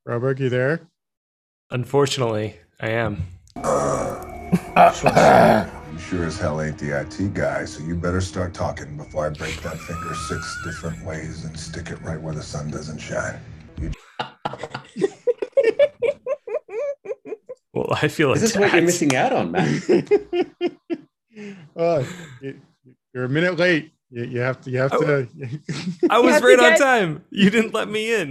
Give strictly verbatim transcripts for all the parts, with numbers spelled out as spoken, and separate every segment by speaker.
Speaker 1: Robert, you there?
Speaker 2: Unfortunately, I am.
Speaker 3: You sure as hell ain't the I T guy, so you better start talking before I break that finger six different ways and stick it right where the sun doesn't shine. You
Speaker 2: Well, I feel
Speaker 4: Is this what you're missing out on, Matt?
Speaker 1: Oh, you- you're a minute late. You, you have to. You have to.
Speaker 2: I was
Speaker 5: have to
Speaker 2: right on
Speaker 5: get-
Speaker 2: time. You didn't let me in.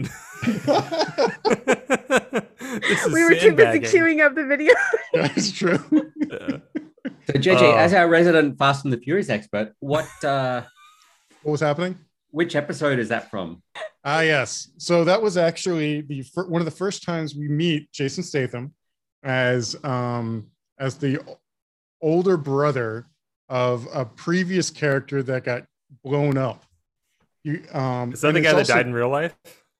Speaker 2: This is
Speaker 5: We were too busy
Speaker 2: sandbagging.
Speaker 5: queuing up the video.
Speaker 1: That's true.
Speaker 2: Yeah.
Speaker 4: So, J J,
Speaker 2: Oh.
Speaker 4: as our resident Fast and the Furious expert, what, uh,
Speaker 1: What was happening?
Speaker 4: which episode is that from?
Speaker 1: Ah, yes. So that was actually the fir- one of the first times we meet Jason Statham as um as the o- older brother of a previous character that got blown up. You um
Speaker 2: Is that
Speaker 1: and
Speaker 2: the
Speaker 1: it's
Speaker 2: guy that
Speaker 1: also-
Speaker 2: died in real life?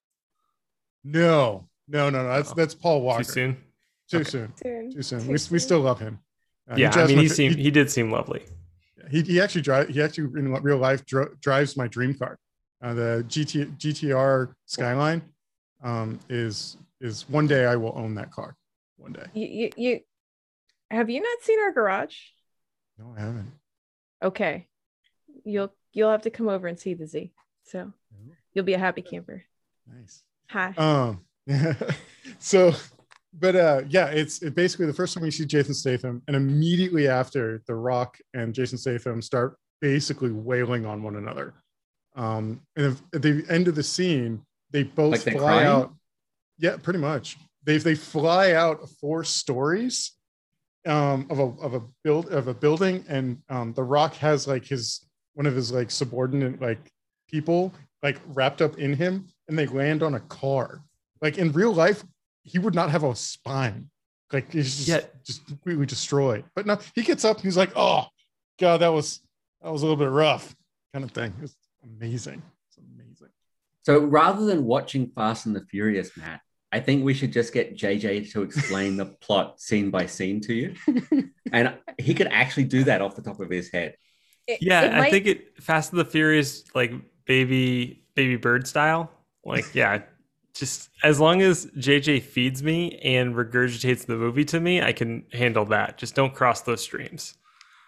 Speaker 1: No, no, no, no. That's
Speaker 2: Oh.
Speaker 1: that's Paul Walker.
Speaker 2: Too soon?
Speaker 1: Too
Speaker 2: Okay.
Speaker 1: soon.
Speaker 5: Soon.
Speaker 1: Too soon.
Speaker 5: Too
Speaker 1: We, we
Speaker 5: soon.
Speaker 1: still love him. Uh,
Speaker 2: Yeah, I
Speaker 1: drives
Speaker 2: mean,
Speaker 1: my
Speaker 2: he
Speaker 1: dr-
Speaker 2: seemed he did seem lovely.
Speaker 1: he, he actually drive he actually in real life dro- drives my dream car. Uh, the G T G T R Skyline um, is is one day I will own that car. One day.
Speaker 5: You, you, you have you not seen our garage?
Speaker 1: No, I haven't.
Speaker 5: Okay, you'll you'll have to come over and see the Z. So you'll be a happy camper.
Speaker 1: Nice.
Speaker 5: Hi.
Speaker 1: Um, so, but uh, yeah, it's it basically the first time we see Jason Statham, and immediately after, The Rock and Jason Statham start basically wailing on one another. Um, and at the end of the scene, they both
Speaker 4: Like they're
Speaker 1: fly
Speaker 4: crying?
Speaker 1: out. Yeah, pretty much. They they fly out four stories um, of a of a build of a building, and um, The Rock has like his one of his like subordinate like people like wrapped up in him, and they land on a car. Like in real life, he would not have a spine. Like he's just,
Speaker 2: Yeah.
Speaker 1: just completely destroyed. But no, he gets up and he's like, "Oh, God, that was that was a little bit rough," kind of thing. It's amazing. It's amazing.
Speaker 4: So, rather than watching Fast and the Furious, Matt, I think we should just get J J to explain the plot scene by scene to you. And he could actually do that off the top of his head.
Speaker 5: It-
Speaker 2: Yeah,
Speaker 5: it
Speaker 2: I
Speaker 5: might-
Speaker 2: think it Fast and the Furious, like baby baby bird style. Like, yeah, just as long as J J feeds me and regurgitates the movie to me, I can handle that. Just don't cross those streams.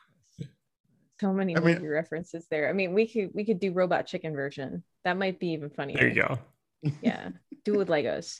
Speaker 5: so many
Speaker 1: I mean-
Speaker 5: movie references there. I mean, we could we could do Robot Chicken version. That might be even funnier.
Speaker 2: There you go.
Speaker 5: Yeah, do it with Legos.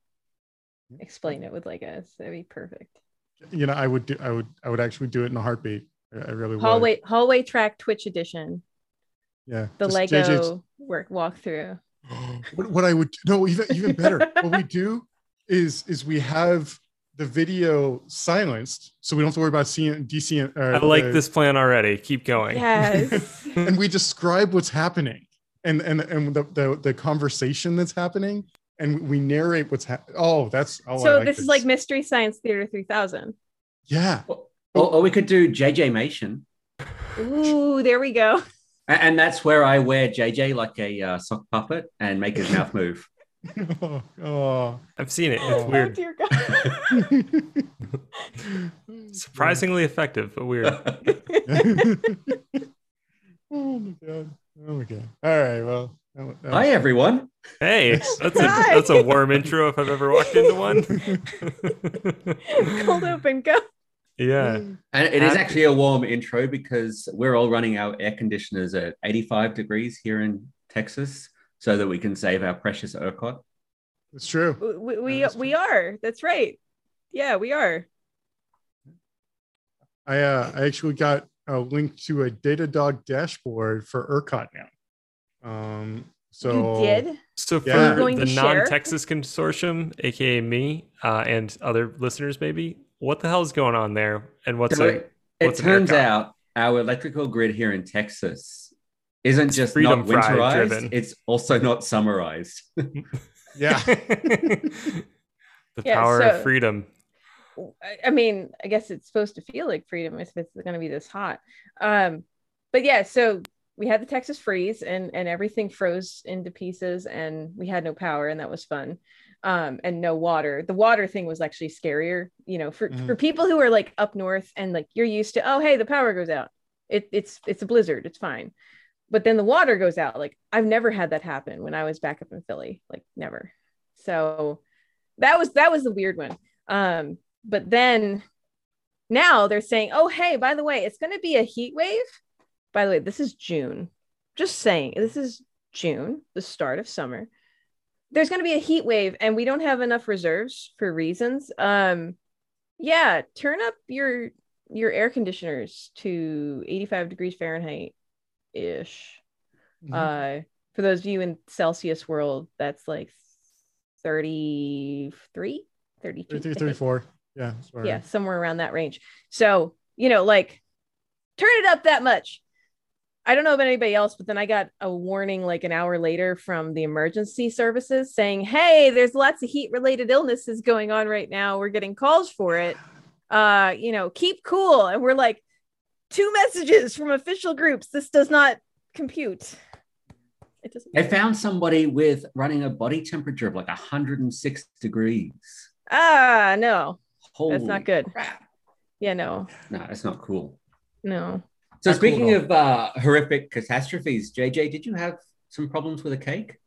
Speaker 5: Explain it with Legos. That'd be perfect.
Speaker 1: You know, I would do. I would. I would actually do it in a heartbeat. I I really would.
Speaker 5: Hallway hallway track Twitch edition.
Speaker 1: Yeah.
Speaker 5: The
Speaker 1: just
Speaker 5: Lego
Speaker 1: J J's
Speaker 5: work walkthrough.
Speaker 1: what, what I would no even even better. What we do is is we have the video silenced, so we don't have to worry about seeing D C. Uh,
Speaker 2: I like
Speaker 1: the-
Speaker 2: this plan already. Keep going.
Speaker 5: Yes.
Speaker 1: and we describe what's happening and and and the the, the conversation that's happening, and we narrate what's happening. Oh, that's oh, I
Speaker 5: so
Speaker 1: like
Speaker 5: this, is like Mystery Science Theater three thousand.
Speaker 1: yeah.
Speaker 4: Or, or we could do J J Mation.
Speaker 5: Ooh, there we go.
Speaker 4: And, and that's where I wear J J like a uh, sock puppet and make his mouth move.
Speaker 1: oh, oh.
Speaker 2: I've seen it.
Speaker 1: Oh.
Speaker 2: It's weird.
Speaker 5: Oh dear God.
Speaker 2: Surprisingly effective, but weird.
Speaker 1: Oh my god. Oh my god. All right. Well. that wa- that
Speaker 4: Hi,
Speaker 1: was-
Speaker 4: everyone.
Speaker 2: Hey, that's a
Speaker 5: Hi.
Speaker 2: that's a warm intro if I've ever walked into one.
Speaker 5: Cold open, go.
Speaker 2: Yeah.
Speaker 4: And it is
Speaker 2: Happy-
Speaker 4: actually a warm intro because we're all running our air conditioners at eighty-five degrees here in Texas so that we can save our precious ERCOT.
Speaker 1: It's true.
Speaker 5: We we,
Speaker 1: That's
Speaker 5: we
Speaker 1: true.
Speaker 5: are. That's right. Yeah, we are.
Speaker 1: I uh, I actually got a link to a Datadog dashboard for ERCOT now. Um. So
Speaker 5: you did?
Speaker 2: So for
Speaker 1: Yeah. Are you
Speaker 5: going
Speaker 2: the
Speaker 5: to share?
Speaker 2: non-Texas consortium, aka me, uh, and other listeners, maybe, what the hell is going on there? And what's
Speaker 4: So
Speaker 2: a
Speaker 4: it, it
Speaker 2: what's an
Speaker 4: turns
Speaker 2: ERCOT?
Speaker 4: out our electrical grid here in Texas isn't
Speaker 2: It's
Speaker 4: just
Speaker 2: freedom
Speaker 4: not
Speaker 2: fry
Speaker 4: winterized,
Speaker 2: driven.
Speaker 4: it's also not summarized.
Speaker 1: yeah.
Speaker 2: the
Speaker 5: Yeah,
Speaker 2: power
Speaker 5: so-
Speaker 2: of freedom.
Speaker 5: I- I mean, I guess it's supposed to feel like freedom if it's going to be this hot. Um, but yeah, so we had the Texas freeze and and everything froze into pieces, and we had no power, and that was fun. Um, and no water. The water thing was actually scarier, you know, for,
Speaker 1: Mhm.
Speaker 5: for people who are like up north and like you're used to, oh hey, the power goes out. It, it's it's a blizzard, it's fine. But then the water goes out. Like I've never had that happen when I was back up in Philly, like never. So that was that was the weird one. Um, but then now they're saying, oh, hey, by the way, it's going to be a heat wave. By the way, this is June. Just saying, this is June, the start of summer. There's going to be a heat wave, and we don't have enough reserves for reasons. Um, yeah, turn up your your air conditioners to eighty-five degrees Fahrenheit ish. Mm-hmm. Uh, for those of you in Celsius world, that's like thirty-three, thirty-two,
Speaker 1: thirty-three, thirty-four. Yeah.
Speaker 5: Sorry. Yeah, somewhere around that range. So, you know, like turn it up that much. I don't know about anybody else, but then I got a warning like an hour later from the emergency services saying, hey, there's lots of heat related illnesses going on right now. We're getting calls for it. Uh, you know, keep cool. And we're like, two messages from official groups. This does not compute. It doesn't.
Speaker 4: They found somebody with running a body temperature of like one hundred six degrees.
Speaker 5: Ah, no.
Speaker 4: Holy
Speaker 5: that's not good.
Speaker 4: Crap.
Speaker 5: Yeah, no.
Speaker 4: No, that's not cool.
Speaker 5: No.
Speaker 4: So
Speaker 1: Not
Speaker 4: speaking
Speaker 1: cool
Speaker 4: of uh, horrific catastrophes, J J, did you have some problems with a cake?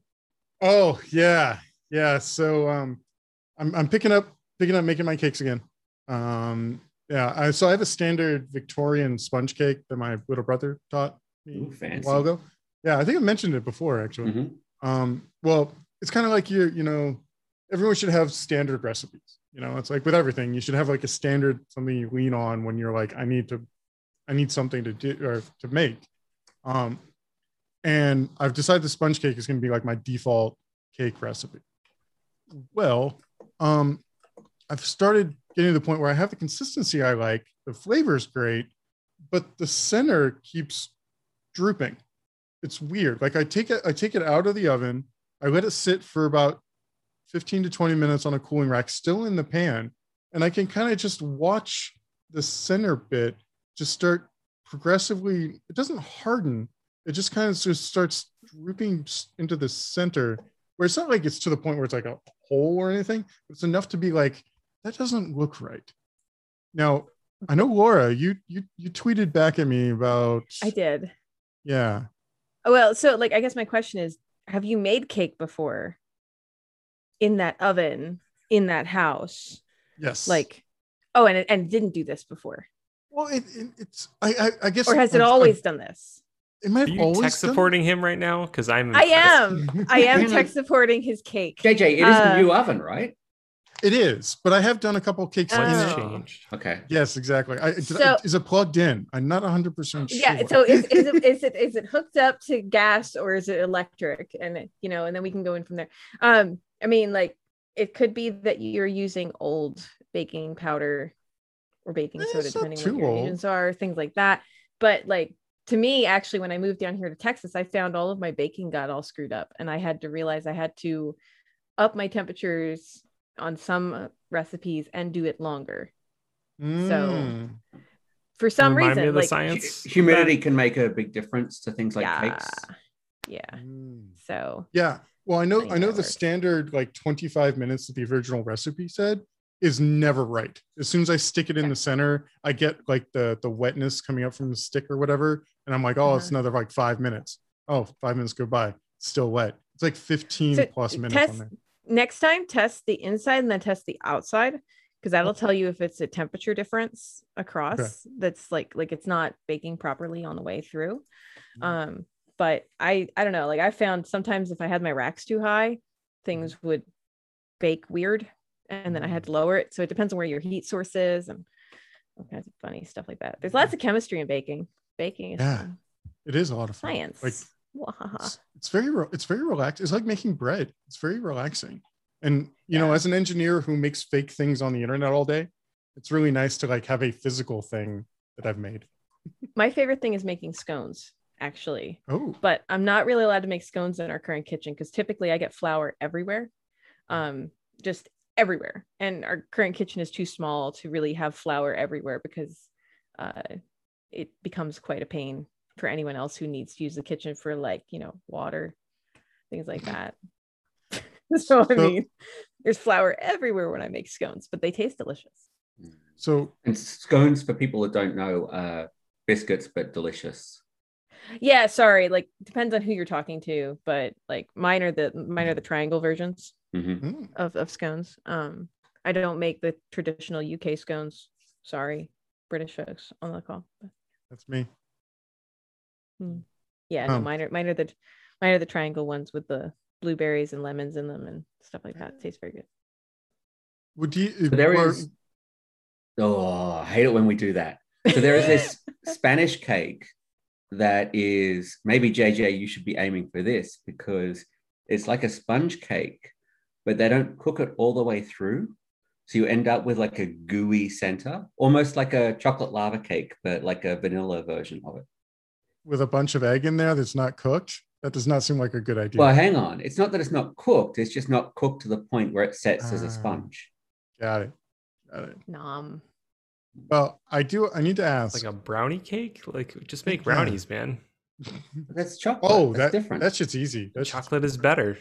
Speaker 1: Oh yeah, yeah. So um, I'm I'm picking up picking up making my cakes again. Um, yeah. I, so I have a standard Victorian sponge cake that my little brother taught me
Speaker 4: Ooh, fancy.
Speaker 1: a while ago. Yeah, I think I mentioned it before actually.
Speaker 4: Mm-hmm.
Speaker 1: Um, well, it's kind of like you're you know, everyone should have standard recipes. You know, it's like with everything, you should have like a standard something you lean on when you're like, I need to. I need something to do or to make. Um, and I've decided the sponge cake is going to be like my default cake recipe. Well, um, I've started getting to the point where I have the consistency I like, the flavor is great, but the center keeps drooping. It's weird. Like I take it, I take it out of the oven. I let it sit for about fifteen to twenty minutes on a cooling rack, still in the pan. And I can kind of just watch the center bit just start progressively, it doesn't harden, it just kind of just starts drooping into the center, where it's not like it's to the point where it's like a hole or anything, but it's enough to be like, that doesn't look right. Now, I know Laura, you you you tweeted back at me about...
Speaker 5: I did.
Speaker 1: Yeah.
Speaker 5: Oh, well, so like, I guess my question is, have you made cake before in that oven, in that house?
Speaker 1: Yes.
Speaker 5: Like, oh, and it, and didn't do this before.
Speaker 1: Well, it, it, it's I, I I guess,
Speaker 5: or has it
Speaker 1: I've,
Speaker 5: always
Speaker 1: I've,
Speaker 5: done this?
Speaker 1: It might
Speaker 2: Are you
Speaker 1: always
Speaker 2: tech
Speaker 1: done...
Speaker 2: supporting him right now? Because I'm.
Speaker 5: I
Speaker 2: impressed.
Speaker 5: am. I am tech supporting his cake.
Speaker 4: J J, it is
Speaker 5: uh,
Speaker 4: the new oven, right?
Speaker 1: It is, but I have done a couple of cakes.
Speaker 2: What's
Speaker 5: Oh.
Speaker 2: changed?
Speaker 4: Okay.
Speaker 1: Yes, exactly. I,
Speaker 5: So-
Speaker 1: I, is it plugged in? I'm not one hundred percent sure.
Speaker 5: Yeah. So is, is it is it is it hooked up to gas or is it electric? And it, you know, and then we can go in from there. Um, I mean, like it could be that you're using old baking powder or baking
Speaker 1: Eh,
Speaker 5: soda,
Speaker 1: it's not
Speaker 5: depending on
Speaker 1: too
Speaker 5: what your
Speaker 1: old.
Speaker 5: agents are, things like that. But like to me, actually, when I moved down here to Texas, I found all of my baking got all screwed up, and I had to realize I had to up my temperatures on some recipes and do it longer.
Speaker 1: Mm.
Speaker 5: For some
Speaker 2: Remind
Speaker 5: reason,
Speaker 2: me of the
Speaker 5: like
Speaker 2: science.
Speaker 4: Hu- Humidity can make a big difference to things like
Speaker 5: yeah,
Speaker 4: cakes.
Speaker 5: yeah.
Speaker 1: Mm.
Speaker 5: So
Speaker 1: Yeah. Well, I know
Speaker 5: Funny
Speaker 1: I know
Speaker 5: how
Speaker 1: the
Speaker 5: it works.
Speaker 1: standard like twenty-five minutes that the original recipe said is never right. As soon as I stick it in
Speaker 5: Yeah.
Speaker 1: the center, I get like the the wetness coming up from the stick or whatever, and I'm like, oh, it's
Speaker 5: Uh-huh.
Speaker 1: another like five minutes. Oh, five minutes go by, it's still wet. It's like fifteen
Speaker 5: So,
Speaker 1: plus minutes
Speaker 5: test-
Speaker 1: on there.
Speaker 5: next time, test the inside and then test the outside, because that'll tell you if it's a temperature difference across.
Speaker 1: Okay.
Speaker 5: That's like like it's not baking properly on the way through.
Speaker 1: Mhm.
Speaker 5: Um, but I I don't know. Like I found sometimes if I had my racks too high, things would bake weird, and then I had to lower it. So it depends on where your heat source is and all kinds of funny stuff like that. There's lots of chemistry in baking. Baking is
Speaker 1: Yeah.
Speaker 5: fun.
Speaker 1: It is a lot of fun.
Speaker 5: Science.
Speaker 1: Like
Speaker 5: Wahaha.
Speaker 1: it's, it's very re- it's very relaxed. It's like making bread. It's very relaxing. And you know,
Speaker 5: Yeah.
Speaker 1: as an engineer who makes fake things on the internet all day, it's really nice to like have a physical thing that I've made.
Speaker 5: My favorite thing is making scones, actually.
Speaker 1: Oh,
Speaker 5: But I'm not really allowed to make scones in our current kitchen because typically I get flour everywhere, um, just everywhere. And our current kitchen is too small to really have flour everywhere because uh, it becomes quite a pain for anyone else who needs to use the kitchen for like, you know, water, things like that. so, I
Speaker 1: So-
Speaker 5: mean, there's flour everywhere when I make scones, but they taste delicious.
Speaker 1: so
Speaker 4: And scones, for people that don't know, uh, biscuits, but delicious.
Speaker 5: Yeah, sorry. Like depends on who you're talking to, but like mine are the mine are the triangle versions.
Speaker 4: Mhm.
Speaker 1: Mm,
Speaker 5: of, of scones. Um, I don't make the traditional U K scones. Sorry, British folks on the call.
Speaker 1: that's me.
Speaker 5: Hmm. Yeah, no,
Speaker 1: Um,
Speaker 5: mine are mine are the mine are the triangle ones with the blueberries and lemons in them and stuff like that. It tastes very good.
Speaker 1: would you?
Speaker 4: So there
Speaker 1: were-
Speaker 4: is. Oh, I hate it when we do that. So there is this Spanish cake that is maybe J J. You should be aiming for this because it's like a sponge cake, but they don't cook it all the way through. So you end up with like a gooey center, almost like a chocolate lava cake, but like a vanilla version of it.
Speaker 1: with a bunch of egg in there that's not cooked. That does not seem like a good idea.
Speaker 4: Well, hang on. It's not that it's not cooked. It's just not cooked to the point where it sets as a
Speaker 1: Ah.
Speaker 4: sponge.
Speaker 1: Got it. Got it.
Speaker 5: Nom.
Speaker 1: Well, I do. I need to ask.
Speaker 2: Like a brownie cake? Like just make
Speaker 1: Yeah.
Speaker 2: brownies, man.
Speaker 4: That's chocolate.
Speaker 1: oh,
Speaker 4: That's
Speaker 1: that
Speaker 4: different.
Speaker 1: that shit's easy. That's
Speaker 2: Chocolate is better.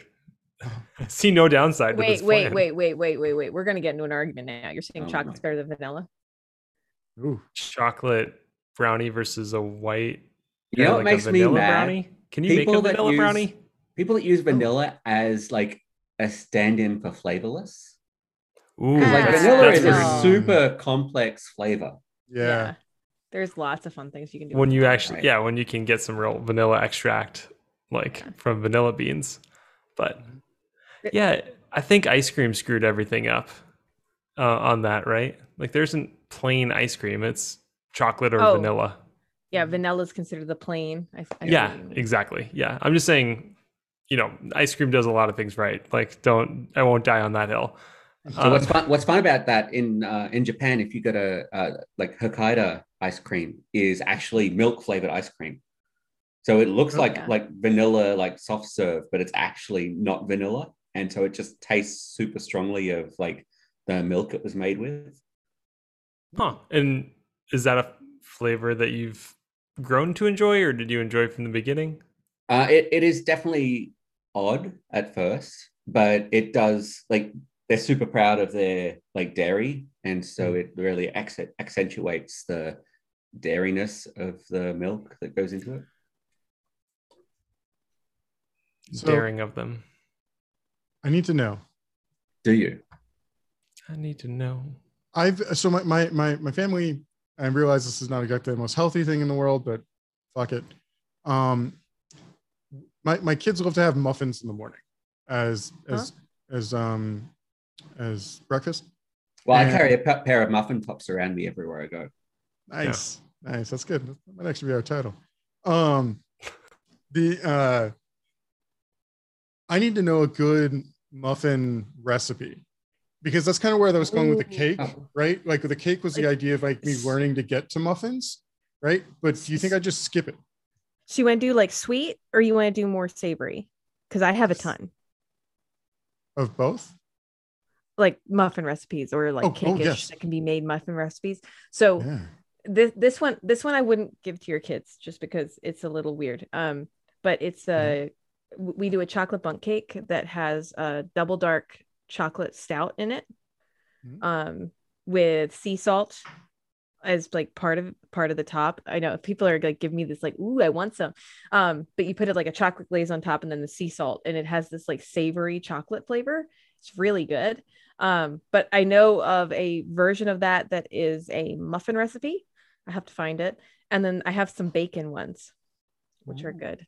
Speaker 2: I see no downside to
Speaker 5: Wait,
Speaker 2: this
Speaker 5: wait,
Speaker 2: plan.
Speaker 5: wait, wait, wait, wait, wait. We're gonna get into an argument now. You're saying
Speaker 4: Oh,
Speaker 5: chocolate's
Speaker 4: my.
Speaker 5: better than vanilla?
Speaker 1: Ooh.
Speaker 2: Chocolate brownie versus a white.
Speaker 4: You know
Speaker 2: or
Speaker 4: what
Speaker 2: like a
Speaker 4: makes me
Speaker 2: vanilla
Speaker 4: mad?
Speaker 2: brownie? Can you
Speaker 4: People
Speaker 2: make a
Speaker 4: that
Speaker 2: vanilla
Speaker 4: use-
Speaker 2: brownie?
Speaker 4: People that use vanilla as like a stand-in for flavorless.
Speaker 2: Ooh,
Speaker 4: Because like
Speaker 5: Ah,
Speaker 4: vanilla
Speaker 2: that's
Speaker 4: is a
Speaker 2: very-
Speaker 5: no.
Speaker 4: super complex flavor.
Speaker 1: Yeah.
Speaker 5: There's lots of fun things you can do.
Speaker 2: when
Speaker 5: with
Speaker 2: you
Speaker 5: vanilla.
Speaker 2: actually
Speaker 4: Right.
Speaker 2: yeah when you can get some real vanilla extract like
Speaker 5: Yeah.
Speaker 2: from vanilla beans. But
Speaker 5: It-
Speaker 2: yeah, I think ice cream screwed everything up uh, on that, right? Like there isn't plain ice cream, it's chocolate or
Speaker 5: Oh.
Speaker 2: vanilla.
Speaker 5: Yeah, vanilla is considered the plain. I, I see
Speaker 2: Yeah,
Speaker 5: what you mean.
Speaker 2: exactly. Yeah, I'm just saying, you know, ice cream does a lot of things right. Like don't I won't die on that hill.
Speaker 4: So
Speaker 2: Um,
Speaker 4: what's fun? What's fun about that in uh, in Japan? If you go to uh, like Hokkaido ice cream, is actually milk flavored ice cream. So it looks
Speaker 1: Oh,
Speaker 4: like
Speaker 5: yeah.
Speaker 4: like vanilla, like soft serve, but it's actually not vanilla, and so it just tastes super strongly of like the milk it was made with.
Speaker 2: Huh. And is that a flavor that you've grown to enjoy, or did you enjoy from the beginning?
Speaker 4: Uh, it it is definitely odd at first, but it does like they're super proud of their like dairy, and so
Speaker 1: Mm.
Speaker 4: it really accent, accentuates the dairiness of the milk that goes into it.
Speaker 1: So-
Speaker 2: Daring of them.
Speaker 1: I need to know.
Speaker 4: Do you?
Speaker 2: I need to know.
Speaker 1: I've so my my my my family. I realize this is not exactly the most healthy thing in the world, but fuck it. Um, my my kids love to have muffins in the morning as as as um as breakfast.
Speaker 4: Well, I
Speaker 1: And-
Speaker 4: carry a pa- pair of muffin tops around me everywhere I go.
Speaker 1: Nice, nice. That's good. That might actually be our title. Um, the uh, I need to know a good muffin recipe because that's kind of where I was going with the cake,
Speaker 4: Oh.
Speaker 1: right? Like the cake was the
Speaker 5: Like,
Speaker 1: idea of like me
Speaker 5: s-
Speaker 1: learning to get to muffins, right? But do you think I just skip it?
Speaker 5: So you want to do like sweet or you want to do more savory? Because I have a ton.
Speaker 1: Of both?
Speaker 5: Like muffin recipes or like
Speaker 1: Oh, oh,
Speaker 5: cake-ish
Speaker 1: yes.
Speaker 5: that can be made muffin recipes. So
Speaker 1: Yeah.
Speaker 5: this this one this one I wouldn't give to your kids just because it's a little weird. Um, but it's a w- we do a chocolate bundt cake that has a double dark chocolate stout in it,
Speaker 1: Mhm.
Speaker 5: um, with sea salt as like part of part of the top. I know people are like give me this like, ooh, I want some. Um, but you put it like a chocolate glaze on top and then the sea salt, and it has this like savory chocolate flavor. It's really good. Um, but I know of a version of that that is a muffin recipe. I have to find it. And then I have some bacon ones, which are good.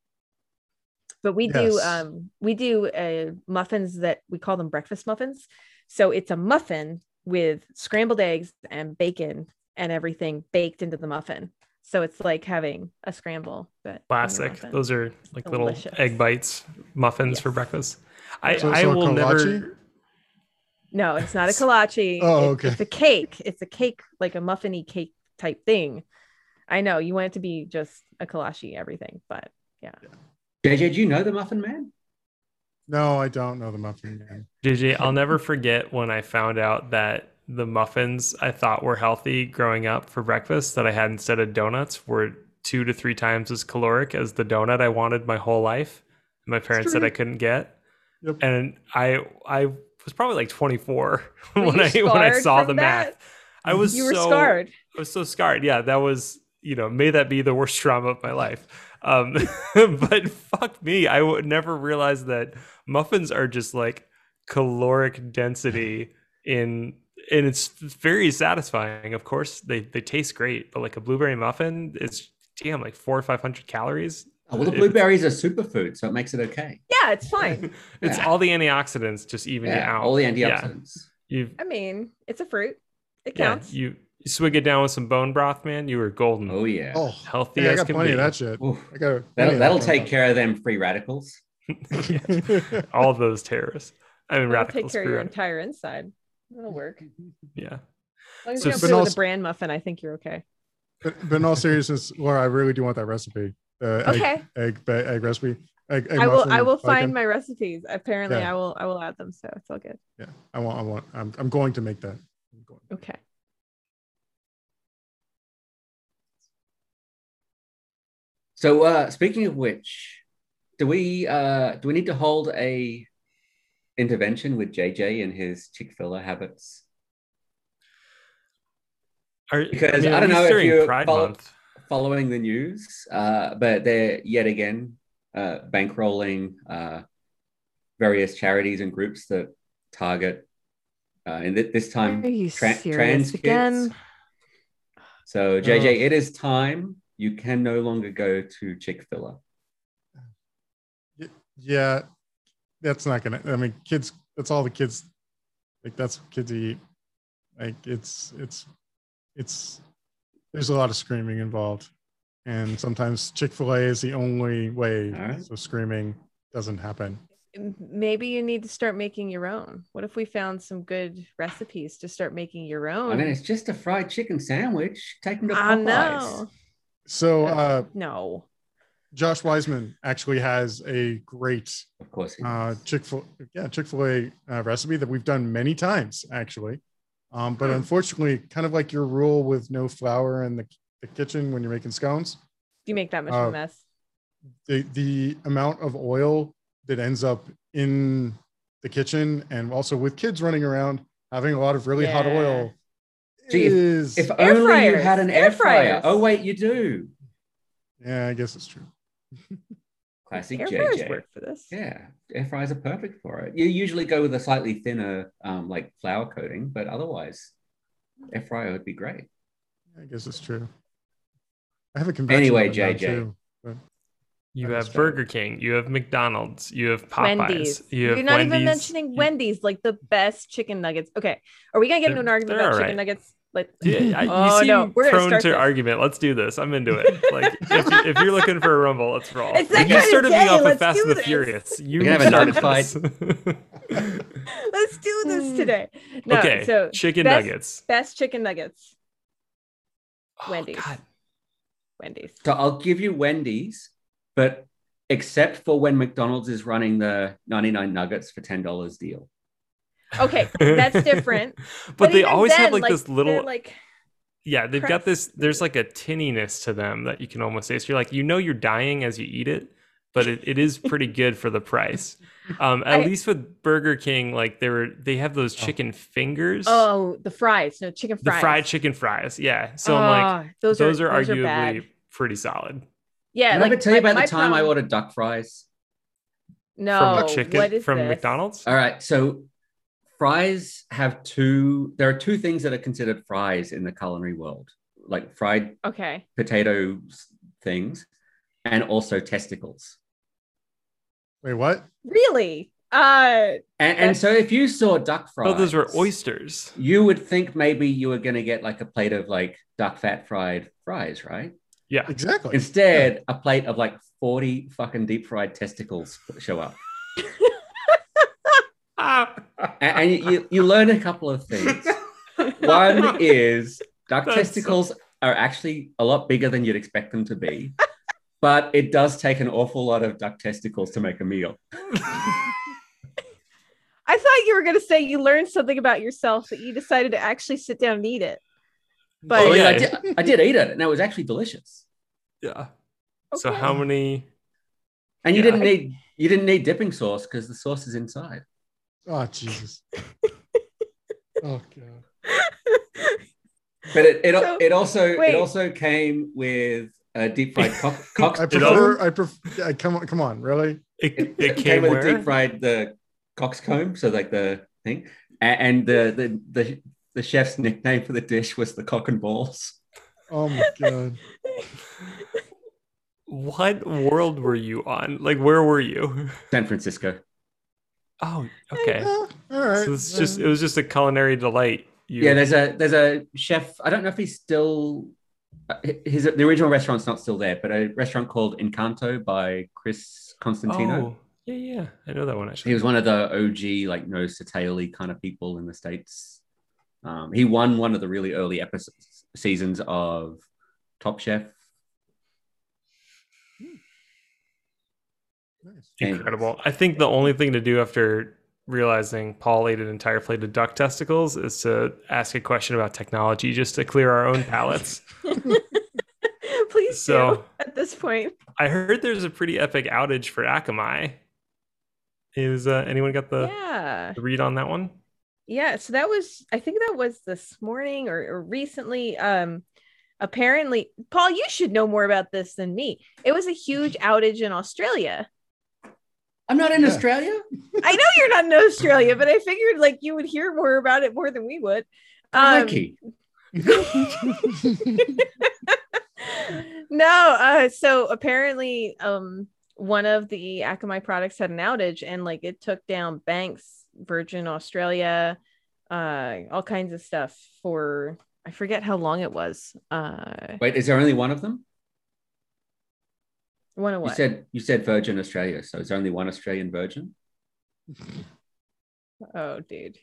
Speaker 5: But we do
Speaker 1: Yes.
Speaker 5: um we do uh, muffins that we call them breakfast muffins. So it's a muffin with scrambled eggs and bacon and everything baked into the muffin. So it's like having a scramble, but in your
Speaker 2: Classic.
Speaker 5: muffin.
Speaker 2: Those are like
Speaker 5: Delicious.
Speaker 2: little egg bites muffins for
Speaker 5: Yes.
Speaker 2: breakfast. I,
Speaker 1: So-
Speaker 2: I
Speaker 1: so a
Speaker 2: will never.
Speaker 1: kolache?
Speaker 5: No, it's not a kolache.
Speaker 1: Oh,
Speaker 5: It-
Speaker 1: okay.
Speaker 5: It's a cake. It's a cake, like a muffiny cake type thing. I know you want it to be just a kolache, everything, but yeah.
Speaker 4: J J, do you know the Muffin Man?
Speaker 1: No, I don't know the muffin man.
Speaker 2: J J, I'll never forget when I found out that the muffins I thought were healthy growing up for breakfast that I had instead of donuts were two to three times as caloric as the donut I wanted my whole life. My parents said
Speaker 1: true.
Speaker 2: I couldn't get.
Speaker 1: Yep.
Speaker 2: And I I was probably like twenty-four
Speaker 5: Were
Speaker 2: when
Speaker 5: you
Speaker 2: I when I
Speaker 5: scarred
Speaker 2: saw
Speaker 5: from
Speaker 2: the
Speaker 5: that?
Speaker 2: math. I was
Speaker 5: You were
Speaker 2: so
Speaker 5: scarred.
Speaker 2: I was so scarred. Yeah, that was, you know, may that be the worst trauma of my life. Um, but fuck me, I would never realize that muffins are just like caloric density in, and it's very satisfying. Of course, they they taste great, but like a blueberry muffin, it's damn like four or five hundred calories.
Speaker 4: Oh, well, the
Speaker 2: It's-
Speaker 4: blueberries are superfood, so it makes it okay.
Speaker 5: Yeah, it's fine.
Speaker 2: It's
Speaker 4: Yeah.
Speaker 2: all the antioxidants just even you
Speaker 4: Yeah,
Speaker 2: out.
Speaker 4: all the
Speaker 2: Yeah.
Speaker 4: antioxidants.
Speaker 2: You
Speaker 5: I mean, it's a fruit. It
Speaker 2: yeah,
Speaker 5: counts.
Speaker 2: you, you swig it down with some bone broth, man. You were golden.
Speaker 4: Oh yeah.
Speaker 1: Oh,
Speaker 2: Healthy
Speaker 1: hey, I
Speaker 2: as
Speaker 1: got
Speaker 2: can
Speaker 1: plenty
Speaker 2: be.
Speaker 1: of that shit.
Speaker 4: Oof.
Speaker 1: I got
Speaker 4: That'll, that'll take care of them free radicals.
Speaker 2: All of those terrorists. I mean,
Speaker 5: That'll take
Speaker 2: radicals.
Speaker 5: care of
Speaker 2: free
Speaker 5: your
Speaker 2: radicals.
Speaker 5: entire inside. That'll work. As
Speaker 2: Yeah.
Speaker 5: long as
Speaker 2: So
Speaker 5: you don't
Speaker 1: but
Speaker 5: put it with
Speaker 1: also-
Speaker 5: a bran muffin, I think you're okay.
Speaker 1: But, but in all seriousness, Laura, I really do want that recipe. The
Speaker 5: Okay.
Speaker 1: egg, egg, ba- egg recipe. Egg, egg
Speaker 5: I will.
Speaker 1: muffin
Speaker 5: I will
Speaker 1: bacon.
Speaker 5: find my recipes. Apparently,
Speaker 1: Yeah.
Speaker 5: I will. I will add them. So it's all good.
Speaker 1: Yeah, I want. I want. I'm. I'm going to make that. I'm going.
Speaker 5: Okay.
Speaker 4: So uh, speaking of which, do we uh, do we need to hold a intervention with J J and his Chick-fil-A habits?
Speaker 2: Are,
Speaker 4: Because
Speaker 2: mean,
Speaker 4: I
Speaker 2: at
Speaker 4: don't know
Speaker 2: least
Speaker 4: if
Speaker 2: during
Speaker 4: you're
Speaker 2: Pride
Speaker 4: follow-
Speaker 2: Month.
Speaker 4: Following the news, uh, but they're yet again uh, bankrolling uh, various charities and groups that target, uh, and th- this time
Speaker 5: Are you
Speaker 4: tra-
Speaker 5: serious
Speaker 4: trans kids.
Speaker 5: again?
Speaker 4: So J J,
Speaker 1: Oh.
Speaker 4: it is time. You can no longer go to Chick-fil-A.
Speaker 1: Y- Yeah, that's not gonna. I mean, kids. That's all the kids. Like that's what kids eat. Like it's it's it's. There's a lot of screaming involved, and sometimes Chick-fil-A is the only way.
Speaker 4: All right.
Speaker 1: So screaming doesn't happen.
Speaker 5: M- Maybe you need to start making your own. What if we found some good recipes to start making your own?
Speaker 4: I mean, it's just a fried chicken sandwich. Take them to
Speaker 5: I
Speaker 4: Popeyes.
Speaker 5: know.
Speaker 1: So uh,
Speaker 5: No.
Speaker 1: Josh Wiseman actually has a great
Speaker 4: Of course. it
Speaker 1: uh,
Speaker 4: is.
Speaker 1: Chick-fil yeah Chick-fil-A uh, recipe that we've done many times actually, um, but unfortunately, kind of like your rule with no flour in the, the kitchen when you're making scones,
Speaker 5: You make that much of
Speaker 1: Uh,
Speaker 5: a mess.
Speaker 1: the the amount of oil that ends up in the kitchen, and also with kids running around having a lot of really hot
Speaker 5: Yeah.
Speaker 1: oil,
Speaker 4: Gee, if-
Speaker 1: is
Speaker 4: If
Speaker 5: Air
Speaker 4: only you
Speaker 5: fryers.
Speaker 4: had an
Speaker 5: Air
Speaker 4: air fryer.
Speaker 5: fryers.
Speaker 4: Oh wait, you do.
Speaker 1: yeah, I guess it's true.
Speaker 4: Classic
Speaker 5: Air
Speaker 4: J
Speaker 5: fryers
Speaker 4: J.
Speaker 5: work for this.
Speaker 4: Yeah, air fryers are perfect for it. You usually go with a slightly thinner, um, like flour coating, but otherwise, air fryer would be great.
Speaker 1: I guess it's true. I have a convection
Speaker 4: Anyway,
Speaker 1: oven now,
Speaker 4: J J.
Speaker 1: too, but
Speaker 2: You
Speaker 1: That is
Speaker 2: have
Speaker 1: true.
Speaker 2: Burger King, you have McDonald's, you have Popeyes,
Speaker 5: Wendy's.
Speaker 2: you have
Speaker 5: You're not
Speaker 2: Wendy's.
Speaker 5: even mentioning
Speaker 2: you-
Speaker 5: Wendy's, like the best chicken nuggets. Okay. Are we gonna get into an
Speaker 2: They're-
Speaker 5: argument
Speaker 2: they're
Speaker 5: about
Speaker 2: all
Speaker 5: chicken
Speaker 2: right.
Speaker 5: nuggets? Like
Speaker 2: Yeah, I- you
Speaker 5: Oh,
Speaker 2: seem
Speaker 5: no, we're gonna
Speaker 2: prone
Speaker 5: start
Speaker 2: to
Speaker 5: this.
Speaker 2: argument. Let's do this. I'm into it. Like if, you- if you're looking for a rumble, let's roll.
Speaker 5: It's that
Speaker 2: you
Speaker 5: kind of
Speaker 2: started me
Speaker 5: day.
Speaker 2: off with
Speaker 5: Let's
Speaker 2: Fast
Speaker 5: do
Speaker 2: and the
Speaker 5: this.
Speaker 2: Furious. You
Speaker 4: We can have a
Speaker 2: started
Speaker 4: dogfight.
Speaker 2: this.
Speaker 5: let's do this today. No,
Speaker 2: okay,
Speaker 5: so
Speaker 2: chicken
Speaker 5: best,
Speaker 2: nuggets.
Speaker 5: best chicken nuggets.
Speaker 2: Oh,
Speaker 5: Wendy's.
Speaker 2: God.
Speaker 5: Wendy's.
Speaker 4: So I'll give you Wendy's, but except for when McDonald's is running the ninety-nine nuggets for ten dollars deal.
Speaker 5: Okay, that's different.
Speaker 2: but, they
Speaker 5: even
Speaker 2: always have
Speaker 5: then,
Speaker 2: like, this
Speaker 5: they're
Speaker 2: little
Speaker 5: like
Speaker 2: yeah, they've got
Speaker 5: crust.
Speaker 2: this there's like a tinniness to them that you can almost say. So you're like, you know you're dying as you eat it, but it, it is pretty good for the price. Um, at
Speaker 5: I-
Speaker 2: least with Burger King, like they were they have those chicken fingers.
Speaker 5: oh the fries, no chicken
Speaker 2: the
Speaker 5: fries.
Speaker 2: fried chicken fries. Yeah. So I'm like,
Speaker 5: Ah, those,
Speaker 2: those
Speaker 5: are,
Speaker 2: are
Speaker 5: those are
Speaker 2: arguably
Speaker 5: bad.
Speaker 2: pretty solid.
Speaker 5: Yeah,
Speaker 4: Can
Speaker 5: like
Speaker 4: I ever tell you
Speaker 5: my-
Speaker 4: about
Speaker 5: my
Speaker 4: the time I
Speaker 5: problem-
Speaker 4: ordered duck fries?
Speaker 5: No,
Speaker 2: from chicken
Speaker 5: what is
Speaker 2: from
Speaker 5: this?
Speaker 2: McDonald's.
Speaker 4: All right, so fries have two. There are two things that are considered fries in the culinary world, like fried
Speaker 5: Okay,
Speaker 4: potato things, and also testicles.
Speaker 1: wait, what?
Speaker 5: really? Uh,
Speaker 4: And, and so if you saw duck fries,
Speaker 2: Oh, those were oysters.
Speaker 4: you would think maybe you were going to get like a plate of like duck fat fried fries, right?
Speaker 2: Yeah.
Speaker 1: Exactly.
Speaker 4: Instead, a plate of like forty fucking deep fried testicles show up.
Speaker 2: Ah,
Speaker 4: And, and you, you learn a couple of things. One is duck
Speaker 2: That's-
Speaker 4: testicles are actually a lot bigger than you'd expect them to be, but it does take an awful lot of duck testicles to make a meal.
Speaker 5: I thought you were gonna say you learned something about yourself that you decided to actually sit down and eat it. But
Speaker 4: Oh, yeah, I,
Speaker 2: yeah.
Speaker 4: did, I did eat it, and it was actually delicious.
Speaker 2: yeah. So
Speaker 5: Okay.
Speaker 2: how many?
Speaker 4: And you
Speaker 2: Yeah.
Speaker 4: didn't need you didn't need dipping sauce because the sauce is inside.
Speaker 1: Oh Jesus. Oh God.
Speaker 4: But it it,
Speaker 5: So,
Speaker 4: it also
Speaker 5: wait.
Speaker 4: it also came with a deep fried cock, cock
Speaker 1: I
Speaker 2: It
Speaker 1: prefer. I prefer. Yeah, come on, come on, really?
Speaker 2: It,
Speaker 4: It,
Speaker 2: it
Speaker 4: came,
Speaker 2: came
Speaker 4: with
Speaker 2: where?
Speaker 4: a deep fried the coxcomb, so like the thing, and, and the, the the the chef's nickname for the dish was the cock and balls.
Speaker 1: Oh my god.
Speaker 2: What world were you on? Like, where were you?
Speaker 4: San Francisco.
Speaker 2: Oh, okay.
Speaker 1: Yeah, all right.
Speaker 2: So it's just it was just a culinary delight. You...
Speaker 4: Yeah, there's a there's a chef. I don't know if he's still his the original restaurant's not still there, but a restaurant called Encanto by Chris Constantino.
Speaker 2: Oh, yeah, yeah, I know that one actually.
Speaker 4: He was one of the O G like nose to taily kind of people in the States. Um, he won one of the really early episodes seasons of Top Chef.
Speaker 1: Nice.
Speaker 2: Incredible. I think the only thing to do after realizing Paul ate an entire plate of duck testicles is to ask a question about technology just to clear our own palates.
Speaker 5: Please
Speaker 2: So-
Speaker 5: do at this point.
Speaker 2: I heard there's a pretty epic outage for Akamai. Is uh, anyone got the,
Speaker 5: Yeah.
Speaker 2: the read on that one?
Speaker 5: Yeah. So that was, I think that was this morning or, or recently. Um, apparently, Paul, you should know more about this than me. It was a huge outage in Australia.
Speaker 4: I'm not in
Speaker 1: Yeah.
Speaker 4: Australia.
Speaker 5: I know you're not in Australia, but I figured like you would hear more about it more than we would. Um,
Speaker 4: Crikey.
Speaker 5: no, uh, so apparently, um, one of the Akamai products had an outage, and like it took down banks, Virgin Australia, uh, all kinds of stuff for I forget how long it was. Uh,
Speaker 4: Wait, is there only one of them?
Speaker 5: one of
Speaker 4: You
Speaker 5: what?
Speaker 4: said you said Virgin Australia, so is there only one Australian Virgin?
Speaker 5: Oh, dude.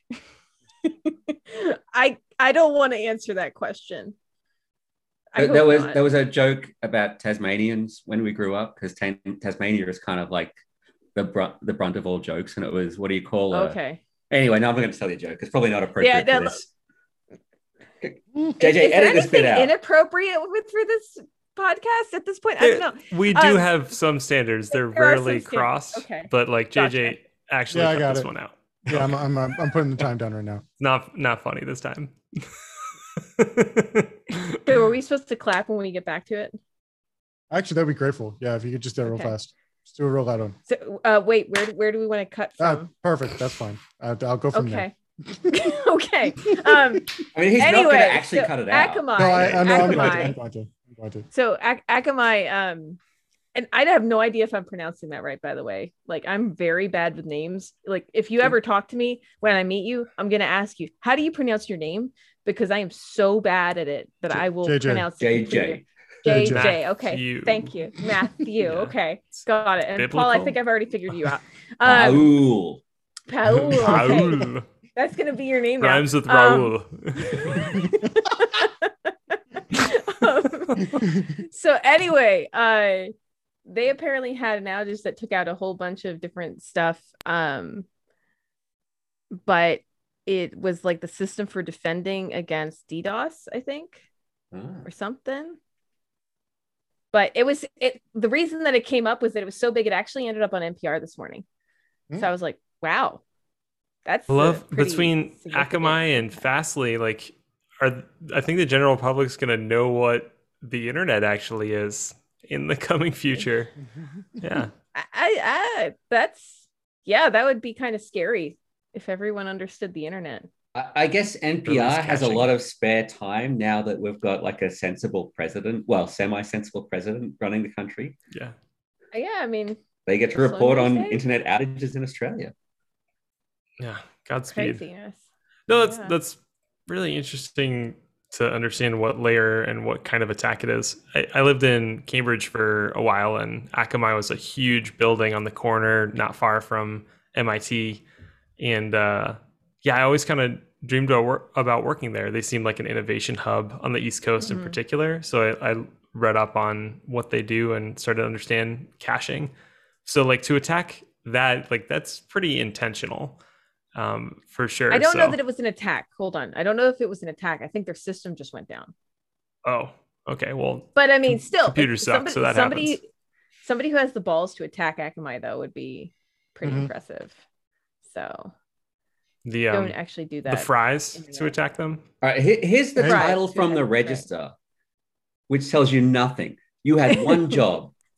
Speaker 5: I I don't want to answer that question. I
Speaker 4: There, there
Speaker 5: hope
Speaker 4: was
Speaker 5: not.
Speaker 4: there was a joke about Tasmanians when we grew up because Tasmania is kind of like the brunt the brunt of all jokes, and it was what do you call it?
Speaker 5: Okay.
Speaker 4: Anyway, now I'm going to tell you a joke. It's probably not appropriate
Speaker 5: Yeah,
Speaker 4: for
Speaker 5: no,
Speaker 4: this.
Speaker 5: Is-
Speaker 4: J J,
Speaker 5: is there
Speaker 4: edit this bit
Speaker 5: anything
Speaker 4: out.
Speaker 5: Inappropriate with for this podcast at this point? I don't know.
Speaker 2: We do
Speaker 5: Um,
Speaker 2: have some standards. They're
Speaker 5: there are
Speaker 2: rarely
Speaker 5: some standards.
Speaker 2: crossed.
Speaker 5: Okay.
Speaker 2: But like J J
Speaker 5: Gotcha.
Speaker 2: actually
Speaker 1: Yeah, I
Speaker 2: cut
Speaker 1: got
Speaker 2: this
Speaker 1: it.
Speaker 2: one out.
Speaker 1: Yeah, I'm, I'm, I'm, I'm putting the time down right now.
Speaker 2: Not not funny this time.
Speaker 5: So were we supposed to clap when we get back to it?
Speaker 1: Actually, that'd be grateful. Yeah, if you could just do it real
Speaker 5: Okay.
Speaker 1: fast. Just do a real loud one.
Speaker 5: So uh wait, where where do we want to cut
Speaker 1: Ah,
Speaker 5: from?
Speaker 1: perfect. That's fine. Uh, I'll go from there.
Speaker 5: Okay. Okay. Um
Speaker 4: I mean, he's not going
Speaker 5: anyway,
Speaker 4: to actually
Speaker 5: so
Speaker 4: cut it out.
Speaker 5: Akamai.
Speaker 1: No, I, I know. I'm going to.
Speaker 5: Akamai.
Speaker 1: I'm going to. I'm going to.
Speaker 5: So Ak- Akamai, um, and I have no idea if I'm pronouncing that right, by the way. Like I'm very bad with names. Like if you ever talk to me when I meet you, I'm gonna ask you, how do you pronounce your name? Because I am so bad at it that I will
Speaker 1: J J.
Speaker 5: pronounce
Speaker 4: J
Speaker 5: it completely.
Speaker 4: J.
Speaker 5: J
Speaker 1: J J.
Speaker 5: J. Okay.
Speaker 2: Matthew.
Speaker 5: Thank you. Matthew.
Speaker 2: Yeah.
Speaker 5: Okay. Got it. And Paul, I
Speaker 2: Biblical.
Speaker 5: think I've already figured you out. Um,
Speaker 4: Raoul.
Speaker 5: Paul. Okay.
Speaker 2: Raoul.
Speaker 5: That's gonna be your name now.
Speaker 2: Rhymes with
Speaker 5: Um,
Speaker 2: Raoul.
Speaker 5: Um, so anyway, uh, they apparently had an outage that took out a whole bunch of different stuff. Um, but it was like the system for defending against DDoS, I think,
Speaker 4: Ah.
Speaker 5: or something. But it was it. The reason that it came up was that it was so big, it actually ended up on N P R this morning.
Speaker 1: Hmm.
Speaker 5: So I was like, wow, that's
Speaker 2: I
Speaker 5: a
Speaker 2: love
Speaker 5: pretty
Speaker 2: between
Speaker 5: significant
Speaker 2: Akamai and
Speaker 5: impact.
Speaker 2: Fastly, like are I think the general public's gonna know what the internet actually is in the coming future. Yeah.
Speaker 5: I, I, I that's yeah, that would be kind of scary if everyone understood the internet.
Speaker 4: I I guess N P R
Speaker 2: Release
Speaker 4: has a
Speaker 2: caching.
Speaker 4: lot of spare time now that we've got like a sensible president, well, semi-sensible president running the country.
Speaker 2: Yeah.
Speaker 5: Yeah, I mean,
Speaker 4: They get to
Speaker 5: So
Speaker 4: report
Speaker 5: you
Speaker 4: on
Speaker 5: say?
Speaker 4: internet outages in Australia.
Speaker 2: Yeah. Godspeed.
Speaker 5: craziness.
Speaker 2: No, that's
Speaker 5: Yeah.
Speaker 2: that's really interesting to understand what layer and what kind of attack it is. I, I lived in Cambridge for a while, and Akamai was a huge building on the corner, not far from M I T. And uh, yeah, I always kind of dreamed about, wor- about working there. They seemed like an innovation hub on the East Coast
Speaker 5: Mhm.
Speaker 2: in particular. So I, I read up on what they do and started to understand caching. So like to attack that, like that's pretty intentional. Um, for sure.
Speaker 5: I don't know
Speaker 2: So-
Speaker 5: that it was an attack. Hold on. I don't know if it was an attack. I think their system just went down.
Speaker 2: Oh, okay. Well,
Speaker 5: But I mean,
Speaker 2: Com-
Speaker 5: still,
Speaker 2: computers
Speaker 5: if
Speaker 2: suck,
Speaker 5: somebody,
Speaker 2: so that
Speaker 5: somebody,
Speaker 2: happens.
Speaker 5: somebody who has the balls to attack Akamai though would be pretty
Speaker 1: Mhm.
Speaker 5: impressive. So
Speaker 2: the um,
Speaker 5: don't actually do that.
Speaker 2: the fries
Speaker 5: internet.
Speaker 2: to attack them.
Speaker 4: All right, here- here's the
Speaker 1: Hey.
Speaker 4: title
Speaker 5: Right.
Speaker 4: from the
Speaker 5: Right.
Speaker 4: register, which tells you nothing. You had one job,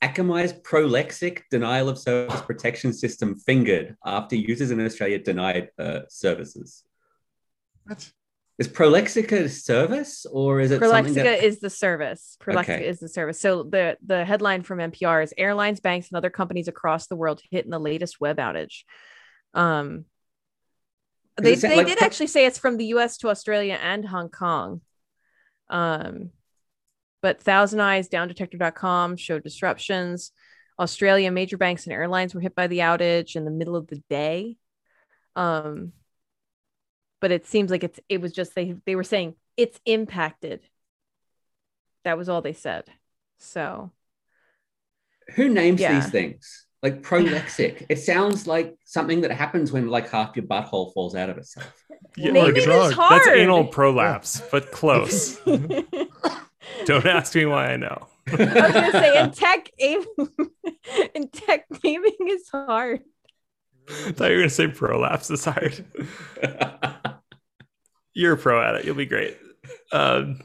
Speaker 4: Akamai's Prolexic denial of service protection system fingered after users in Australia denied uh, services.
Speaker 1: What?
Speaker 4: Is Prolexic a service or is it something
Speaker 5: Prolexica
Speaker 4: that...
Speaker 5: is the service. Prolexica
Speaker 4: Okay.
Speaker 5: is the service. So the the headline from N P R is airlines, banks, and other companies across the world hit in the latest web outage. Um, they
Speaker 4: it sound
Speaker 5: they
Speaker 4: like
Speaker 5: did
Speaker 4: pro-
Speaker 5: actually say it's from the U S to Australia and Hong Kong. Um, but Thousand Eyes, down detector dot com showed disruptions. Australia, major banks and airlines were hit by the outage in the middle of the day. Um, but it seems like it's it was just they they were saying it's impacted. That was all they said. So
Speaker 4: Who names
Speaker 5: Yeah.
Speaker 4: these things? Like Prolexic. It sounds like something that happens when like half your butthole falls out of itself.
Speaker 2: Yeah,
Speaker 1: Naming
Speaker 2: look,
Speaker 1: is
Speaker 2: that's
Speaker 5: hard.
Speaker 2: anal prolapse, but close. Don't ask me why I know.
Speaker 5: I was gonna say in tech, aim, in tech, naming is hard.
Speaker 2: I thought you were gonna say prolapse is hard. You're a pro at it. You'll be great. Um,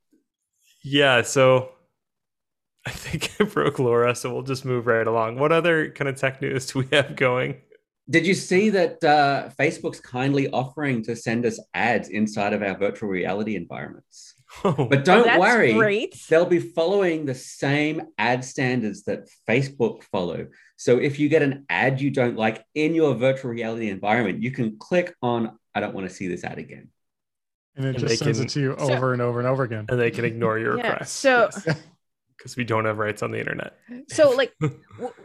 Speaker 2: yeah, so I think I broke Laura, so we'll just move right along. What other kind of tech news do we have going?
Speaker 4: Did you see that uh, Facebook's kindly offering to send us ads inside of our virtual reality environments?
Speaker 2: Oh,
Speaker 4: But don't
Speaker 5: That's
Speaker 4: worry,
Speaker 5: great.
Speaker 4: they'll be following the same ad standards that Facebook follow. So if you get an ad you don't like in your virtual reality environment, you can click on, I don't want to see this ad again.
Speaker 1: And it
Speaker 2: And
Speaker 1: just
Speaker 2: they
Speaker 1: sends
Speaker 2: can-
Speaker 1: it to you
Speaker 5: So-
Speaker 1: over and over and over again.
Speaker 2: and they can ignore your
Speaker 5: Yeah,
Speaker 2: request.
Speaker 5: so-
Speaker 2: because we don't have rights on the internet.
Speaker 5: So like, w-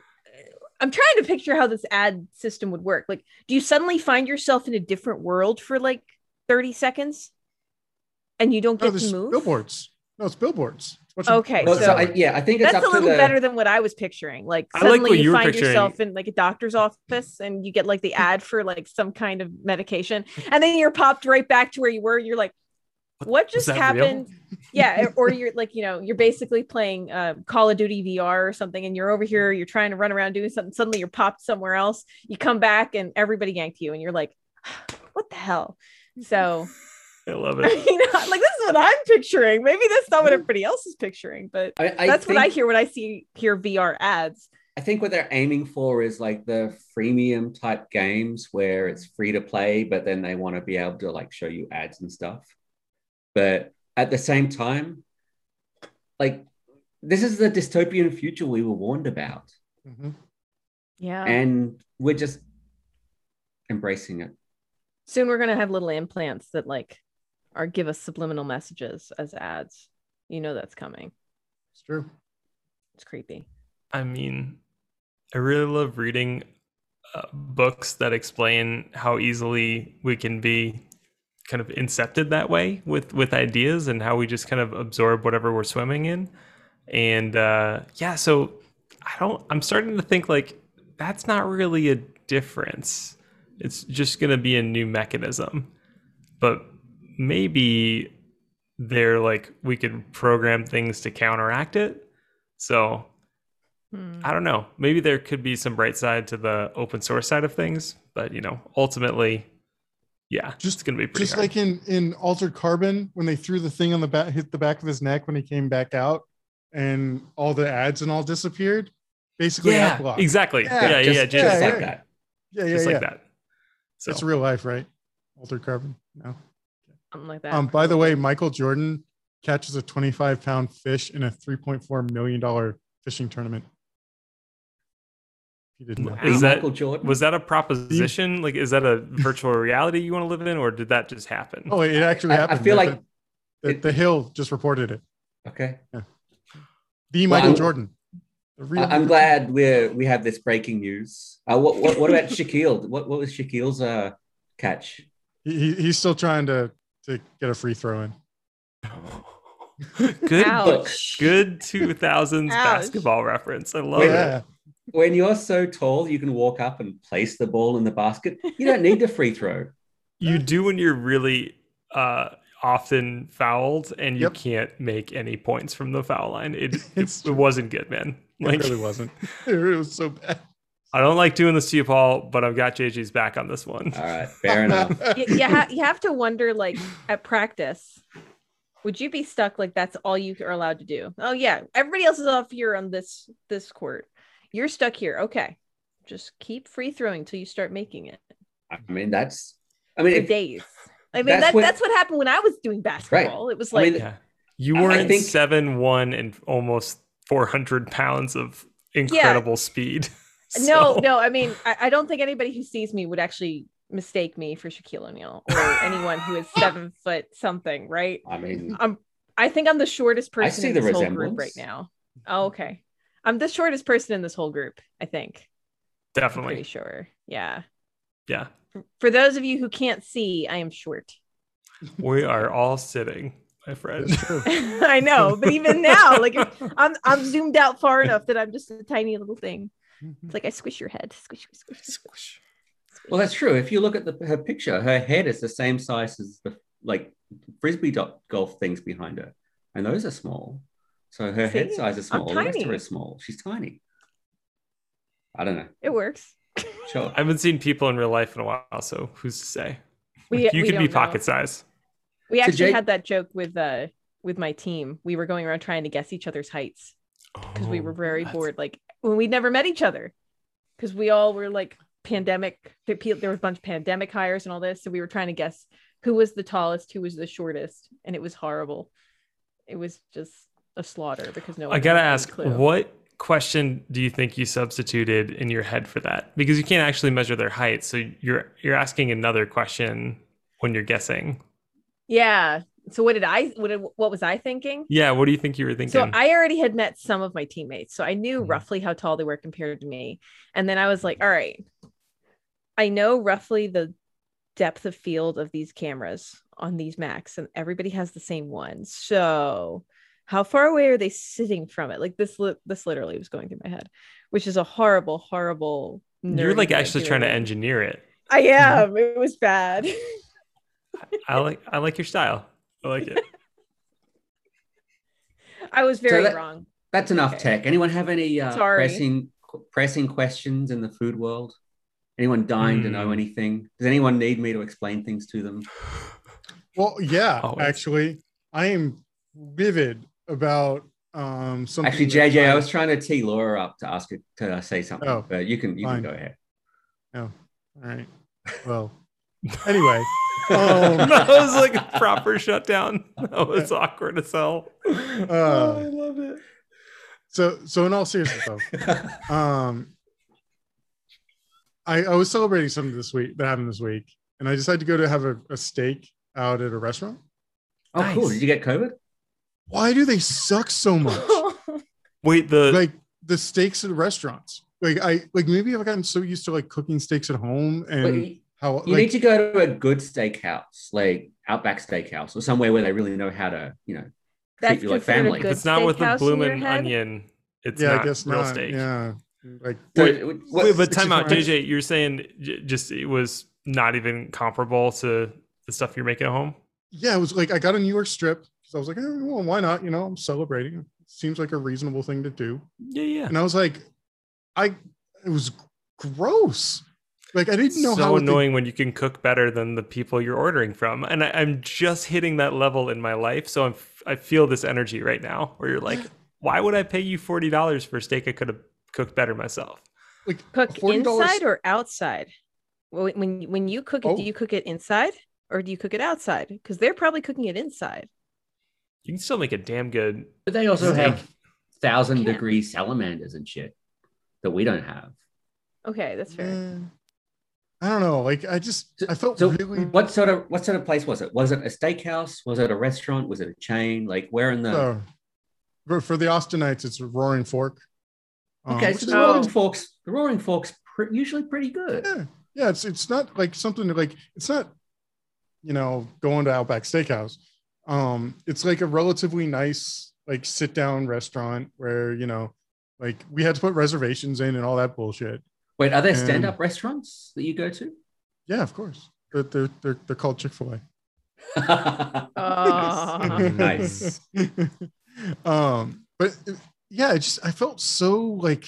Speaker 5: I'm trying to picture how this ad system would work. Like, do you suddenly find yourself in a different world for like thirty seconds, and you don't
Speaker 1: No,
Speaker 5: get
Speaker 1: there's
Speaker 5: to move?
Speaker 1: billboards. No, it's billboards. It's what you-
Speaker 5: Okay,
Speaker 4: Well,
Speaker 5: so-
Speaker 4: so I, yeah, I think it's
Speaker 5: That's
Speaker 4: up
Speaker 5: a little
Speaker 4: to the,
Speaker 5: better than what I was picturing. Like
Speaker 2: I like
Speaker 5: suddenly
Speaker 2: what
Speaker 5: you
Speaker 2: you were
Speaker 5: find
Speaker 2: picturing.
Speaker 5: yourself in like a doctor's office and you get like the ad for like some kind of medication, and then you're popped right back to where you were. You're like, what
Speaker 2: Was
Speaker 5: just
Speaker 2: that real?
Speaker 5: happened? Yeah, or you're like, you know, you're basically playing uh, Call of Duty V R or something, and you're over here, you're trying to run around doing something. Suddenly you're popped somewhere else. You come back and everybody yanked you, and you're like, what the hell? So,
Speaker 2: I love
Speaker 5: I
Speaker 2: it.
Speaker 5: mean, like this is what I'm picturing. Maybe that's not what everybody else is picturing, but
Speaker 4: I, I
Speaker 5: that's
Speaker 4: think,
Speaker 5: what I hear when I see hear V R ads.
Speaker 4: I think what they're aiming for is like the freemium type games where it's free to play, but then they want to be able to like show you ads and stuff. But at the same time, like this is the dystopian future we were warned about,
Speaker 1: Mhm.
Speaker 5: Yeah.
Speaker 4: and we're just embracing it.
Speaker 5: Soon we're gonna have little implants that like are give us subliminal messages as ads. You know that's coming.
Speaker 1: It's true.
Speaker 5: It's creepy.
Speaker 2: I mean, I really love reading uh, books that explain how easily we can be kind of incepted that way with with ideas and how we just kind of absorb whatever we're swimming in. And uh, yeah, so I don't. I'm starting to think like that's not really a difference. It's just going to be a new mechanism, but maybe they're like we could program things to counteract it. So
Speaker 5: Hmm.
Speaker 2: I don't know. Maybe there could be some bright side to the open source side of things, but you know, ultimately, yeah,
Speaker 1: Just-
Speaker 2: it's going to be pretty
Speaker 1: Just
Speaker 2: hard.
Speaker 1: like in in Altered Carbon, when they threw the thing on the back, hit the back of his neck when he came back out, and all the ads and all disappeared. Basically, ad
Speaker 2: yeah,
Speaker 1: block.
Speaker 2: exactly.
Speaker 1: Yeah,
Speaker 2: Yeah, yeah,
Speaker 4: just,
Speaker 2: yeah,
Speaker 4: just
Speaker 2: just,
Speaker 1: yeah,
Speaker 4: like
Speaker 1: yeah.
Speaker 4: that.
Speaker 1: Yeah, yeah,
Speaker 2: just
Speaker 1: yeah.
Speaker 2: like that. So
Speaker 1: That's real life, right? Altered Carbon. No.
Speaker 5: Something like that.
Speaker 1: Um. By the way, Michael Jordan catches a twenty-five pound fish in a three point four million dollar fishing tournament. He didn't know.
Speaker 2: Wow.
Speaker 4: Be
Speaker 2: Is that-
Speaker 4: Michael Jordan?
Speaker 2: was that a proposition? Like, is that a virtual reality you want to live in, or did that just happen?
Speaker 1: Oh, it actually
Speaker 4: I- I
Speaker 1: happened.
Speaker 4: feel
Speaker 1: The-
Speaker 4: like
Speaker 1: the,
Speaker 4: it-
Speaker 1: the Hill just reported it.
Speaker 4: Okay.
Speaker 1: The
Speaker 4: Well,
Speaker 1: Michael
Speaker 4: I'm-
Speaker 1: Jordan. The real
Speaker 4: I- I'm glad we're we have this breaking news. Uh, what, what what about Shaquille? What what was Shaquille's uh catch?
Speaker 1: He, he- he's still trying to to get a free throw in.
Speaker 2: good,
Speaker 5: Ouch.
Speaker 2: good two thousands
Speaker 5: Ouch.
Speaker 2: basketball reference. I love
Speaker 4: Wait,
Speaker 2: it.
Speaker 1: Yeah.
Speaker 4: When you're so tall, you can walk up and place the ball in the basket. You don't need the free throw.
Speaker 2: You do when you're really uh, often fouled and you
Speaker 1: Yep.
Speaker 2: can't make any points from the foul line. It it,
Speaker 1: It's
Speaker 2: it wasn't good, man. Like,
Speaker 1: it really wasn't. It was so bad.
Speaker 2: I don't like doing this to you, Paul, but I've got J G's back on this one.
Speaker 4: All right, fair enough.
Speaker 5: you, you, ha- you have to wonder, like at practice, Would you be stuck like that's all you are allowed to do? Oh yeah, everybody else is off here on this this court. You're stuck here. Okay, just keep free throwing till you start making it.
Speaker 4: I mean, that's. I mean,
Speaker 5: For
Speaker 4: if,
Speaker 5: days. I mean,
Speaker 4: that's
Speaker 5: that,
Speaker 4: what-
Speaker 5: that's what happened when I was doing basketball. It was
Speaker 4: I
Speaker 5: like,
Speaker 4: mean,
Speaker 2: Yeah. You
Speaker 4: I-
Speaker 2: were
Speaker 4: I
Speaker 2: in
Speaker 4: think-
Speaker 2: seven one and almost four hundred pounds of incredible speed.
Speaker 5: no,
Speaker 2: So-
Speaker 5: no. I mean, I, I don't think anybody who sees me would actually mistake me for Shaquille O'Neal or anyone who is seven foot something, right?
Speaker 4: I mean,
Speaker 5: I'm. I think I'm the shortest person
Speaker 4: see
Speaker 5: in
Speaker 4: the
Speaker 5: this whole group
Speaker 4: resemblance.
Speaker 5: right now. Oh, okay. I'm the shortest person in this whole group. I think. I'm pretty
Speaker 2: Definitely.
Speaker 5: sure. Yeah.
Speaker 2: Yeah.
Speaker 5: For those of you who can't see, I am short.
Speaker 2: We are all sitting, my friend.
Speaker 1: It's true.
Speaker 5: I know, but even now, like I'm I'm zoomed out far enough that I'm just a tiny little thing. It's like I squish your head. Squish, squish, squish.
Speaker 2: Squish.
Speaker 4: well, that's true. If you look at the, her picture, her head is the same size as the like frisbee do- golf things behind her, and those are small. So her head
Speaker 5: See?
Speaker 4: size is
Speaker 5: I'm
Speaker 4: small. The rest of her
Speaker 5: tiny.
Speaker 4: is small. She's tiny. I don't know.
Speaker 5: It works.
Speaker 4: Sure.
Speaker 2: I haven't seen people in real life in a while, so who's to say?
Speaker 5: We,
Speaker 2: you
Speaker 5: we
Speaker 2: could be
Speaker 5: don't know.
Speaker 2: pocket size.
Speaker 5: We
Speaker 4: So
Speaker 5: actually
Speaker 4: Jake-
Speaker 5: had that joke with uh with my team. We were going around trying to guess each other's heights because we were
Speaker 2: Oh,
Speaker 5: very
Speaker 2: that's-
Speaker 5: bored. Like when we'd never met each other, because we all were like pandemic. There there was a bunch of pandemic hires and all this, so we were trying to guess who was the tallest, who was the shortest, and it was horrible. It was just a slaughter because no one.
Speaker 2: I gotta
Speaker 5: had any
Speaker 2: ask,
Speaker 5: clue.
Speaker 2: what question do you think you substituted in your head for that? Because you can't actually measure their height, so you're you're asking another question when you're guessing.
Speaker 5: Yeah. So what did I? What did, what was I thinking?
Speaker 2: Yeah, what do you think you were thinking?
Speaker 5: So I already had met some of my teammates, so I knew
Speaker 2: Mhm.
Speaker 5: roughly how tall they were compared to me. And then I was like, all right, I know roughly the depth of field of these cameras on these Macs, and everybody has the same one. So how far away are they sitting from it? Like this, li- this literally was going through my head, which is a horrible, horrible.
Speaker 2: You're like
Speaker 5: nerdy way of
Speaker 2: actually trying to
Speaker 5: doing it.
Speaker 2: engineer it.
Speaker 5: I am. It was bad.
Speaker 2: I like I like your style. I like it.
Speaker 5: I was very
Speaker 4: that-
Speaker 5: wrong.
Speaker 4: That's enough
Speaker 5: Okay.
Speaker 4: tech. Anyone have any uh,
Speaker 5: Sorry.
Speaker 4: pressing pressing questions in the food world? Anyone dying to know
Speaker 2: Hmm.
Speaker 4: anything? Does anyone need me to explain things to them?
Speaker 1: Well, yeah,
Speaker 2: Always.
Speaker 1: actually, I am vivid about um something.
Speaker 4: Actually,
Speaker 1: that
Speaker 4: J J, I
Speaker 1: I-
Speaker 4: was trying to tee Laura up to ask her to uh, say something,
Speaker 1: Oh,
Speaker 4: but you can you
Speaker 1: fine.
Speaker 4: can go ahead.
Speaker 1: All right. Well, anyway, um,
Speaker 2: that was like a proper shutdown. That was awkward as hell. oh, I
Speaker 1: Uh,
Speaker 2: love it.
Speaker 1: so so in all seriousness though, um, I I was celebrating something this week that happened this week, and I decided to go to have a, a steak out at a restaurant.
Speaker 4: Oh, cool.
Speaker 2: Nice.
Speaker 4: Did you get COVID?
Speaker 1: Why do they suck so much?
Speaker 2: Wait, the
Speaker 1: Like the steaks at restaurants. Like I like maybe I've gotten so used to like cooking steaks at home and
Speaker 4: Wait,
Speaker 1: how
Speaker 4: you
Speaker 1: like
Speaker 4: need to go to a good steakhouse, like Outback Steakhouse, or somewhere where they really know how to, you know, treat
Speaker 5: That's
Speaker 4: you like
Speaker 5: considered a
Speaker 4: family.
Speaker 2: if
Speaker 5: good
Speaker 2: it's not with the
Speaker 5: steakhouse in your
Speaker 2: bloomin'
Speaker 5: head?
Speaker 2: onion, it's
Speaker 1: yeah,
Speaker 2: not
Speaker 1: I guess
Speaker 2: real
Speaker 1: not.
Speaker 2: steak.
Speaker 1: Yeah. Like
Speaker 4: Wait,
Speaker 1: what-
Speaker 4: what-
Speaker 2: Wait, but
Speaker 1: it's
Speaker 2: time out,
Speaker 1: just-
Speaker 2: J J. You're saying j- just it was not even comparable to the stuff you're making at home?
Speaker 1: yeah, it was like I got a New York strip because I was like, eh, well, why not? You know, I'm celebrating. It seems like a reasonable thing to do.
Speaker 2: Yeah, yeah.
Speaker 1: And I was like, I it was gross. Like I didn't know
Speaker 2: so
Speaker 1: how
Speaker 2: annoying when you can cook better than the people you're ordering from, and I, I'm just hitting that level in my life. So I'm I feel this energy right now, where you're like, why would I pay you forty dollars for a steak I could have cooked better myself?
Speaker 1: like
Speaker 5: Cook
Speaker 1: forty dollars
Speaker 5: inside or outside? When when when you cook it,
Speaker 1: Oh.
Speaker 5: do you cook it inside or do you cook it outside? Because they're probably cooking it inside.
Speaker 2: You can still make a damn good.
Speaker 4: But they also
Speaker 1: Yeah.
Speaker 4: have thousand
Speaker 5: Can't.
Speaker 4: degree salamanders and shit that we don't have.
Speaker 5: Okay, that's fair.
Speaker 1: Eh, I don't know. Like I just I felt
Speaker 4: So
Speaker 1: really
Speaker 4: what sort of what sort of place was it? Was it a steakhouse? Was it a restaurant? Was it a chain? Like where in the
Speaker 1: uh, for, for the Austinites, it's a Roaring Fork. Um,
Speaker 4: Okay,
Speaker 1: which
Speaker 4: so
Speaker 1: is
Speaker 4: the
Speaker 5: Oh.
Speaker 4: Roaring Forks, the Roaring Forks pre- usually pretty good.
Speaker 1: yeah, yeah. It's it's not like something that, like it's not, you know, going to Outback Steakhouse. Um, it's like a relatively nice like sit down restaurant where you know, like we had to put reservations in and all that bullshit.
Speaker 4: Wait, are there
Speaker 1: And-
Speaker 4: stand-up restaurants that you go to?
Speaker 1: Yeah, of course. They're they're they're, they're called Chick-fil-A.
Speaker 5: Oh.
Speaker 4: Nice.
Speaker 1: um, but uh, yeah, it just I felt so like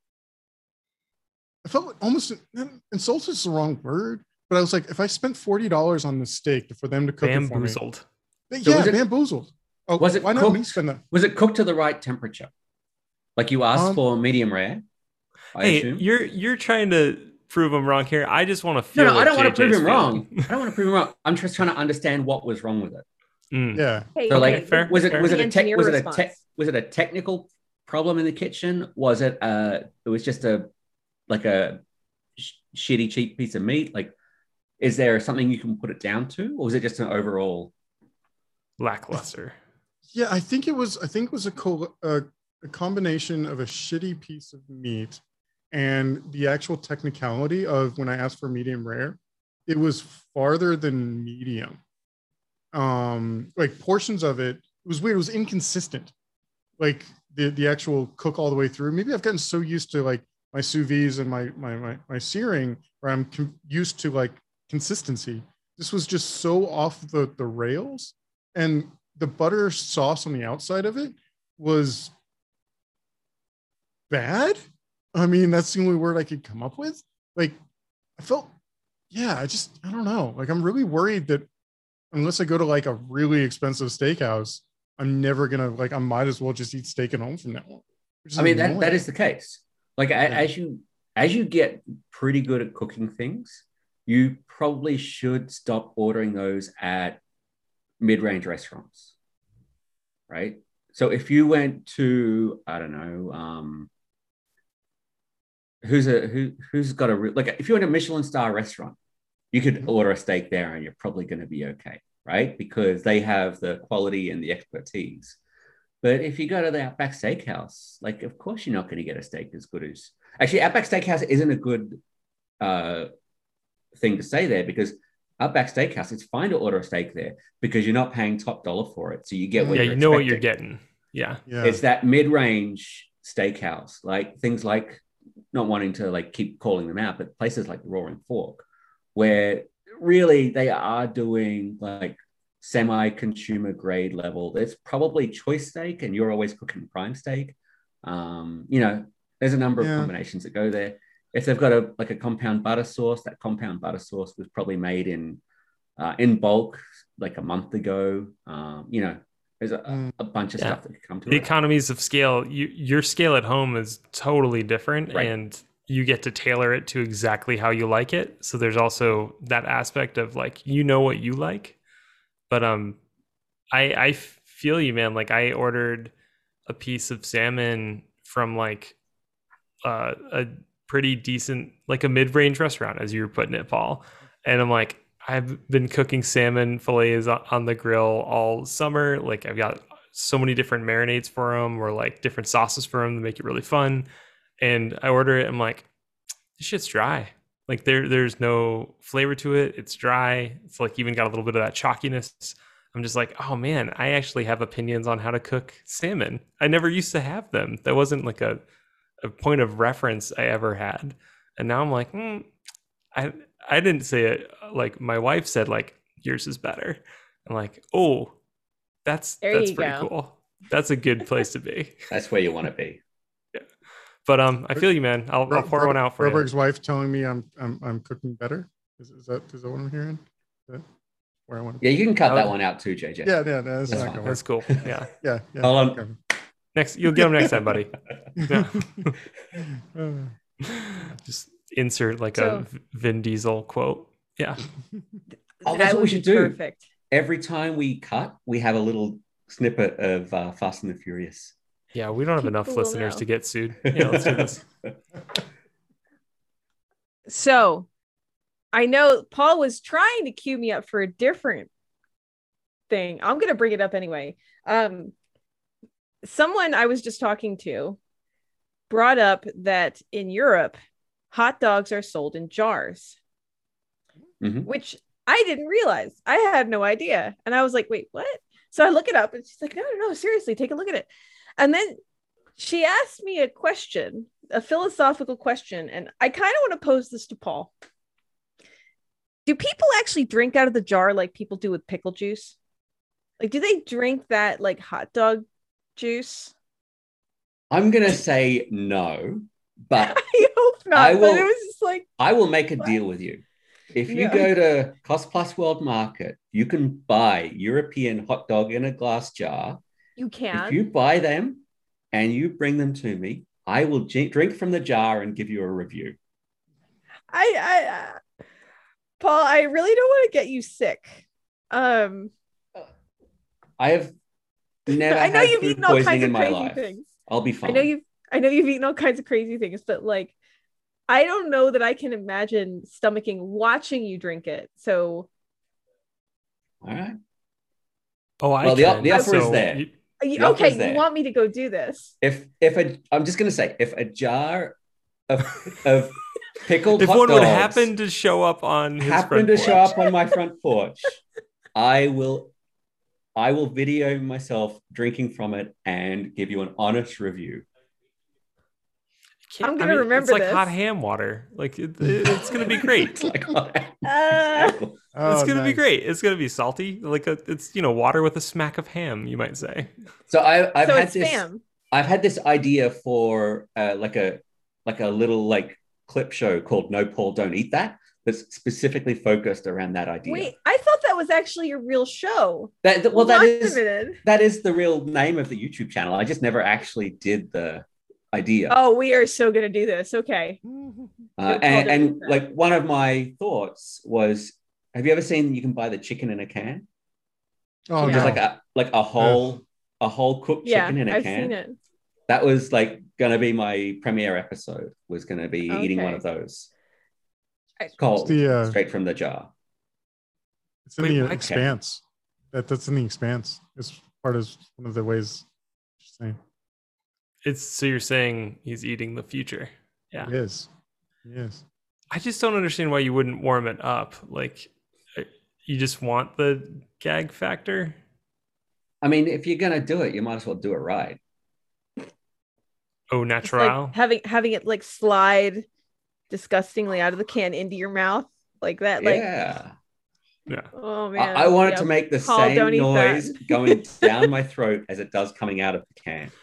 Speaker 1: I felt almost insulted is the wrong word, but I was like, if I spent forty dollars on this steak for them to cook it for me,
Speaker 2: Bamboozled.
Speaker 1: yeah,
Speaker 4: So was it-
Speaker 1: bamboozled. Oh,
Speaker 4: Was it
Speaker 1: why not
Speaker 4: cooked?
Speaker 1: me spend that?
Speaker 4: Was it cooked to the right temperature? Like you asked
Speaker 1: Um,
Speaker 4: for medium rare, I
Speaker 2: Hey,
Speaker 4: assume.
Speaker 2: you're you're trying to prove I'm wrong here. I just want to
Speaker 4: No,
Speaker 2: feel
Speaker 4: no, I
Speaker 2: what
Speaker 4: don't want to prove
Speaker 2: J J's
Speaker 4: him wrong.
Speaker 2: feeling.
Speaker 4: I don't want to prove him wrong. I'm just trying to understand what was wrong with it.
Speaker 2: Mm.
Speaker 1: Yeah.
Speaker 5: Hey,
Speaker 4: So, like,
Speaker 5: hey,
Speaker 2: fair,
Speaker 4: was it
Speaker 2: fair.
Speaker 4: was it
Speaker 5: The
Speaker 4: a tech
Speaker 5: engineer
Speaker 4: was it a
Speaker 5: response.
Speaker 4: tech was it a technical problem in the kitchen? Was it uh it was just a like a sh- shitty cheap piece of meat? Like, is there something you can put it down to, or was it just an overall?
Speaker 2: Lackluster.
Speaker 1: Yeah, I think it was. I think it was a, co- a, a combination of a shitty piece of meat and the actual technicality of when I asked for medium rare, it was farther than medium. Um, like portions of it, it was weird. It was inconsistent. Like the the actual cook all the way through. Maybe I've gotten so used to like my sous vide and my my my, my searing, where I'm com- used to like consistency. This was just so off the the rails, and the butter sauce on the outside of it was bad. I mean, that's the only word I could come up with. Like, I felt, yeah, I just, I don't know. Like, I'm really worried that unless I go to like a really expensive steakhouse, I'm never gonna like. I might as well just eat steak at home from now on. Which is
Speaker 4: I mean, that,
Speaker 1: annoying.
Speaker 4: that is the case. Like a,
Speaker 1: Yeah.
Speaker 4: as you as you get pretty good at cooking things, you probably should stop ordering those at mid-range restaurants, right? So if you went to, I don't know, um, who's a who who's got a re- like if you're in a Michelin star restaurant, you could order a steak there and you're probably going to be okay, right? Because they have the quality and the expertise. But if you go to the Outback Steakhouse, like of course you're not going to get a steak as good as actually Outback Steakhouse isn't a good uh, thing to say there because Outback Steakhouse, it's fine to order a steak there because you're not paying top dollar for it, so you get what
Speaker 2: Yeah,
Speaker 4: you're
Speaker 2: you know what
Speaker 4: expecting.
Speaker 2: you're getting. Yeah.
Speaker 1: Yeah.
Speaker 4: It's that mid-range steakhouse, like things like not wanting to like keep calling them out, but places like the Roaring Fork, where really they are doing like semi-consumer grade level. It's probably choice steak, and you're always cooking prime steak. Um, you know, there's a number
Speaker 1: Yeah.
Speaker 4: of combinations that go there. If they've got a like a compound butter sauce, that compound butter sauce was probably made in uh, in bulk like a month ago. Um, you know, there's a,
Speaker 1: Mm.
Speaker 4: a bunch of
Speaker 2: Yeah.
Speaker 4: stuff that could come to
Speaker 2: The
Speaker 4: it.
Speaker 2: economies of scale, you, your scale at home is totally different,
Speaker 4: Right.
Speaker 2: and you get to tailor it to exactly how you like it. So there's also that aspect of like, you know what you like. But um, I I feel you, man. Like I ordered a piece of salmon from like uh, a pretty decent, like a mid-range restaurant, as you were putting it, Paul. And I'm like, I've been cooking salmon fillets on on the grill all summer. Like I've got so many different marinades for them, or like different sauces for them to make it really fun. And I order it. I'm like, this shit's dry. Like there, there's no flavor to it. It's dry. It's like even got a little bit of that chalkiness. I'm just like, oh man, I actually have opinions on how to cook salmon. I never used to have them. That wasn't like a, a point of reference I ever had. And now I'm like, hmm, I I didn't say it. Like my wife said, like yours is better. I'm like, oh, that's
Speaker 5: There
Speaker 2: that's
Speaker 5: you
Speaker 2: pretty
Speaker 5: go.
Speaker 2: cool. That's a good place to be.
Speaker 4: That's where you want to be.
Speaker 2: But um, I feel you, man. I'll, I'll pour one out for you.
Speaker 1: Broberg's wife telling me I'm I'm I'm cooking better. Is, is that is that what I'm hearing? Is that where I want to?
Speaker 4: Yeah, you can cut
Speaker 2: That
Speaker 4: that
Speaker 2: would-
Speaker 4: one out too, J J.
Speaker 1: Yeah, yeah, that's,
Speaker 4: That's
Speaker 1: not
Speaker 4: fine.
Speaker 1: gonna work.
Speaker 2: That's cool. Yeah.
Speaker 1: Yeah, yeah.
Speaker 4: Hold on.
Speaker 1: okay.
Speaker 2: Next, you'll get them next time, buddy. Yeah.
Speaker 1: Uh,
Speaker 2: Just insert like
Speaker 5: So-
Speaker 2: a Vin Diesel quote. Yeah.
Speaker 4: Oh, that's
Speaker 5: That
Speaker 4: what we
Speaker 5: would
Speaker 4: should
Speaker 5: be
Speaker 4: do.
Speaker 5: Perfect.
Speaker 4: Every time we cut, we have a little snippet of uh, Fast and the Furious.
Speaker 2: Yeah. We don't have enough
Speaker 5: People will
Speaker 2: listeners
Speaker 5: know.
Speaker 2: to get sued. Yeah. Let's do this.
Speaker 5: So I know Paul was trying to cue me up for a different thing. I'm going to bring it up anyway. Um, someone I was just talking to brought up that in Europe, hot dogs are sold in jars,
Speaker 4: Mhm.
Speaker 5: which I didn't realize. I had no idea. And I was like, wait, what? So I look it up and she's like, no, no, no, seriously, take a look at it. And then she asked me a question, a philosophical question. And I kind of want to pose this to Paul. Do people actually drink out of the jar like people do with pickle juice? Like, do they drink that like hot dog juice?
Speaker 4: I'm going to say no, but
Speaker 5: I hope not.
Speaker 4: I
Speaker 5: But
Speaker 4: will-
Speaker 5: it was just like,
Speaker 4: I will make a deal with you. If you
Speaker 5: No.
Speaker 4: go to Cost Plus World Market, you can buy European hot dog in a glass jar.
Speaker 5: You can.
Speaker 4: If you buy them and you bring them to me, I will g- drink from the jar and give you a review.
Speaker 5: I, I, uh, Paul, I really don't want to get you sick. Um,
Speaker 4: I have never
Speaker 5: I know
Speaker 4: had
Speaker 5: you've
Speaker 4: food
Speaker 5: eaten all
Speaker 4: poisoning
Speaker 5: kinds
Speaker 4: in
Speaker 5: of
Speaker 4: my
Speaker 5: crazy
Speaker 4: life.
Speaker 5: things.
Speaker 4: I'll be
Speaker 5: I
Speaker 4: fine.
Speaker 5: know you've, I know you've eaten all kinds of crazy things, but like, I don't know that I can imagine stomaching watching you drink it. So,
Speaker 4: All right.
Speaker 2: Oh, I
Speaker 4: Well, the,
Speaker 2: can.
Speaker 4: the offer is
Speaker 2: So
Speaker 4: there.
Speaker 2: you-
Speaker 5: you-
Speaker 4: The offer is
Speaker 5: okay,
Speaker 4: there.
Speaker 5: you want me to go do this?
Speaker 4: If if a, I'm just gonna say, if a jar of of pickled
Speaker 2: if
Speaker 4: hot
Speaker 2: one
Speaker 4: dogs
Speaker 2: would happen to show up on his
Speaker 4: happen
Speaker 2: front
Speaker 4: to
Speaker 2: porch,
Speaker 4: show up on my front porch, I will I will video myself drinking from it and give you an honest review.
Speaker 2: can't-
Speaker 5: I'm
Speaker 2: I
Speaker 5: gonna
Speaker 2: mean,
Speaker 5: remember
Speaker 2: it's like hot
Speaker 5: this.
Speaker 2: ham water. Like it, it- it's gonna be great.
Speaker 4: It's like
Speaker 5: Uh,
Speaker 4: exactly.
Speaker 1: Oh,
Speaker 2: it's gonna be
Speaker 1: nice.
Speaker 2: great. It's gonna be salty, like a, it's you know water with a smack of ham, you might say.
Speaker 4: So I, I've
Speaker 5: so
Speaker 4: had
Speaker 5: it's
Speaker 4: this.
Speaker 5: spam.
Speaker 4: I've had this idea for uh, like a like a little like clip show called "No Paul, Don't Eat That." That's specifically focused around that idea.
Speaker 5: Wait, I thought that was actually your real show.
Speaker 4: That, that- well, that
Speaker 5: Wait a
Speaker 4: is
Speaker 5: minute.
Speaker 4: that is the real name of the YouTube channel. I just never actually did the idea.
Speaker 5: Oh, we are so gonna do this. Okay.
Speaker 4: Uh,
Speaker 5: No
Speaker 4: and,
Speaker 5: Paul, Don't
Speaker 4: and
Speaker 5: Eat That.
Speaker 4: like one of my thoughts was, have you ever seen you can buy the chicken in a can?
Speaker 1: Oh,
Speaker 5: Yeah.
Speaker 4: Just
Speaker 1: no.
Speaker 4: like a like a whole a whole cooked
Speaker 5: Yeah,
Speaker 4: chicken in a
Speaker 5: I've
Speaker 4: can.
Speaker 5: seen it.
Speaker 4: That was like gonna be my premiere episode. Was gonna be eating one
Speaker 5: Okay.
Speaker 4: of those.
Speaker 5: I-
Speaker 4: Cold,
Speaker 1: The, uh,
Speaker 4: straight from the jar.
Speaker 1: It's in
Speaker 2: Wait,
Speaker 1: the
Speaker 2: why-
Speaker 1: expanse. That that's in the expanse. It's part of one of the ways. Just saying.
Speaker 2: It's so you're saying he's eating the future. Yeah.
Speaker 1: It is. Yes.
Speaker 2: I just don't understand why you wouldn't warm it up. Like uh, you just want the gag factor.
Speaker 4: I mean, if you're gonna do it, you might as well do it right.
Speaker 2: Oh,
Speaker 5: It's
Speaker 2: natural.
Speaker 5: like having having it like slide disgustingly out of the can into your mouth like that. Like,
Speaker 4: yeah.
Speaker 2: yeah.
Speaker 5: oh
Speaker 4: I,
Speaker 5: man.
Speaker 4: I want it
Speaker 5: Yeah.
Speaker 4: to make the
Speaker 5: Paul,
Speaker 4: same
Speaker 5: don't eat that.
Speaker 4: noise going down my throat as it does coming out of the can.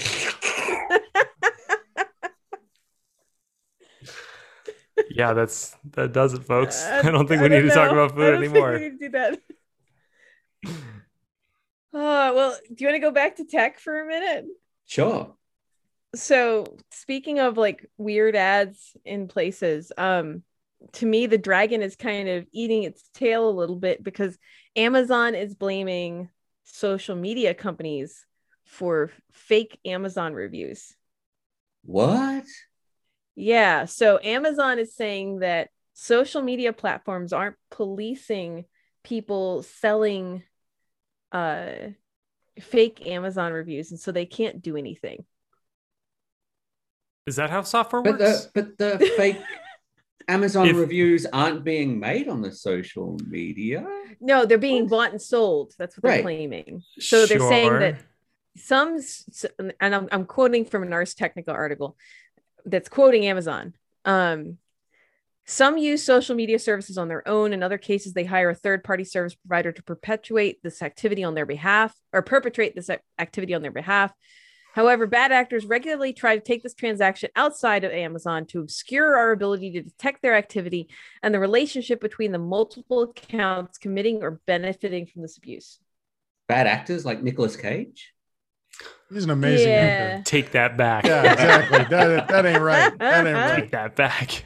Speaker 2: Yeah, that's that does it, folks.
Speaker 5: Uh,
Speaker 2: I don't think we need to talk
Speaker 5: know.
Speaker 2: about
Speaker 5: I
Speaker 2: food
Speaker 5: don't think
Speaker 2: anymore.
Speaker 5: we need to do that. Uh, well, do you want to go back to tech for a minute?
Speaker 4: Sure.
Speaker 5: So speaking of like weird ads in places, um, to me, the dragon is kind of eating its tail a little bit because Amazon is blaming social media companies for fake Amazon reviews.
Speaker 4: What?
Speaker 5: Yeah. So Amazon is saying that social media platforms aren't policing people selling uh, fake Amazon reviews. And so they can't do anything.
Speaker 2: Is that how software
Speaker 4: But
Speaker 2: works?
Speaker 4: the but the fake Amazon
Speaker 2: If-
Speaker 4: reviews aren't being made on the social media.
Speaker 5: No, they're being bought and sold. That's what they're
Speaker 4: Right.
Speaker 5: claiming. So they're saying
Speaker 2: Sure.
Speaker 5: that some, s- and I'm, I'm quoting from an Ars Technica article that's quoting Amazon. Um, some use social media services on their own. In other cases, they hire a third-party service provider to perpetuate this activity on their behalf or perpetrate this ac- activity on their behalf. However, bad actors regularly try to take this transaction outside of Amazon to obscure our ability to detect their activity and the relationship between the multiple accounts committing or benefiting from this abuse.
Speaker 4: Bad actors like Nicolas Cage.
Speaker 1: He's an amazing
Speaker 5: Yeah.
Speaker 1: actor.
Speaker 2: Take that back.
Speaker 1: Yeah, exactly. that, that ain't right. That ain't right.
Speaker 2: Take that back.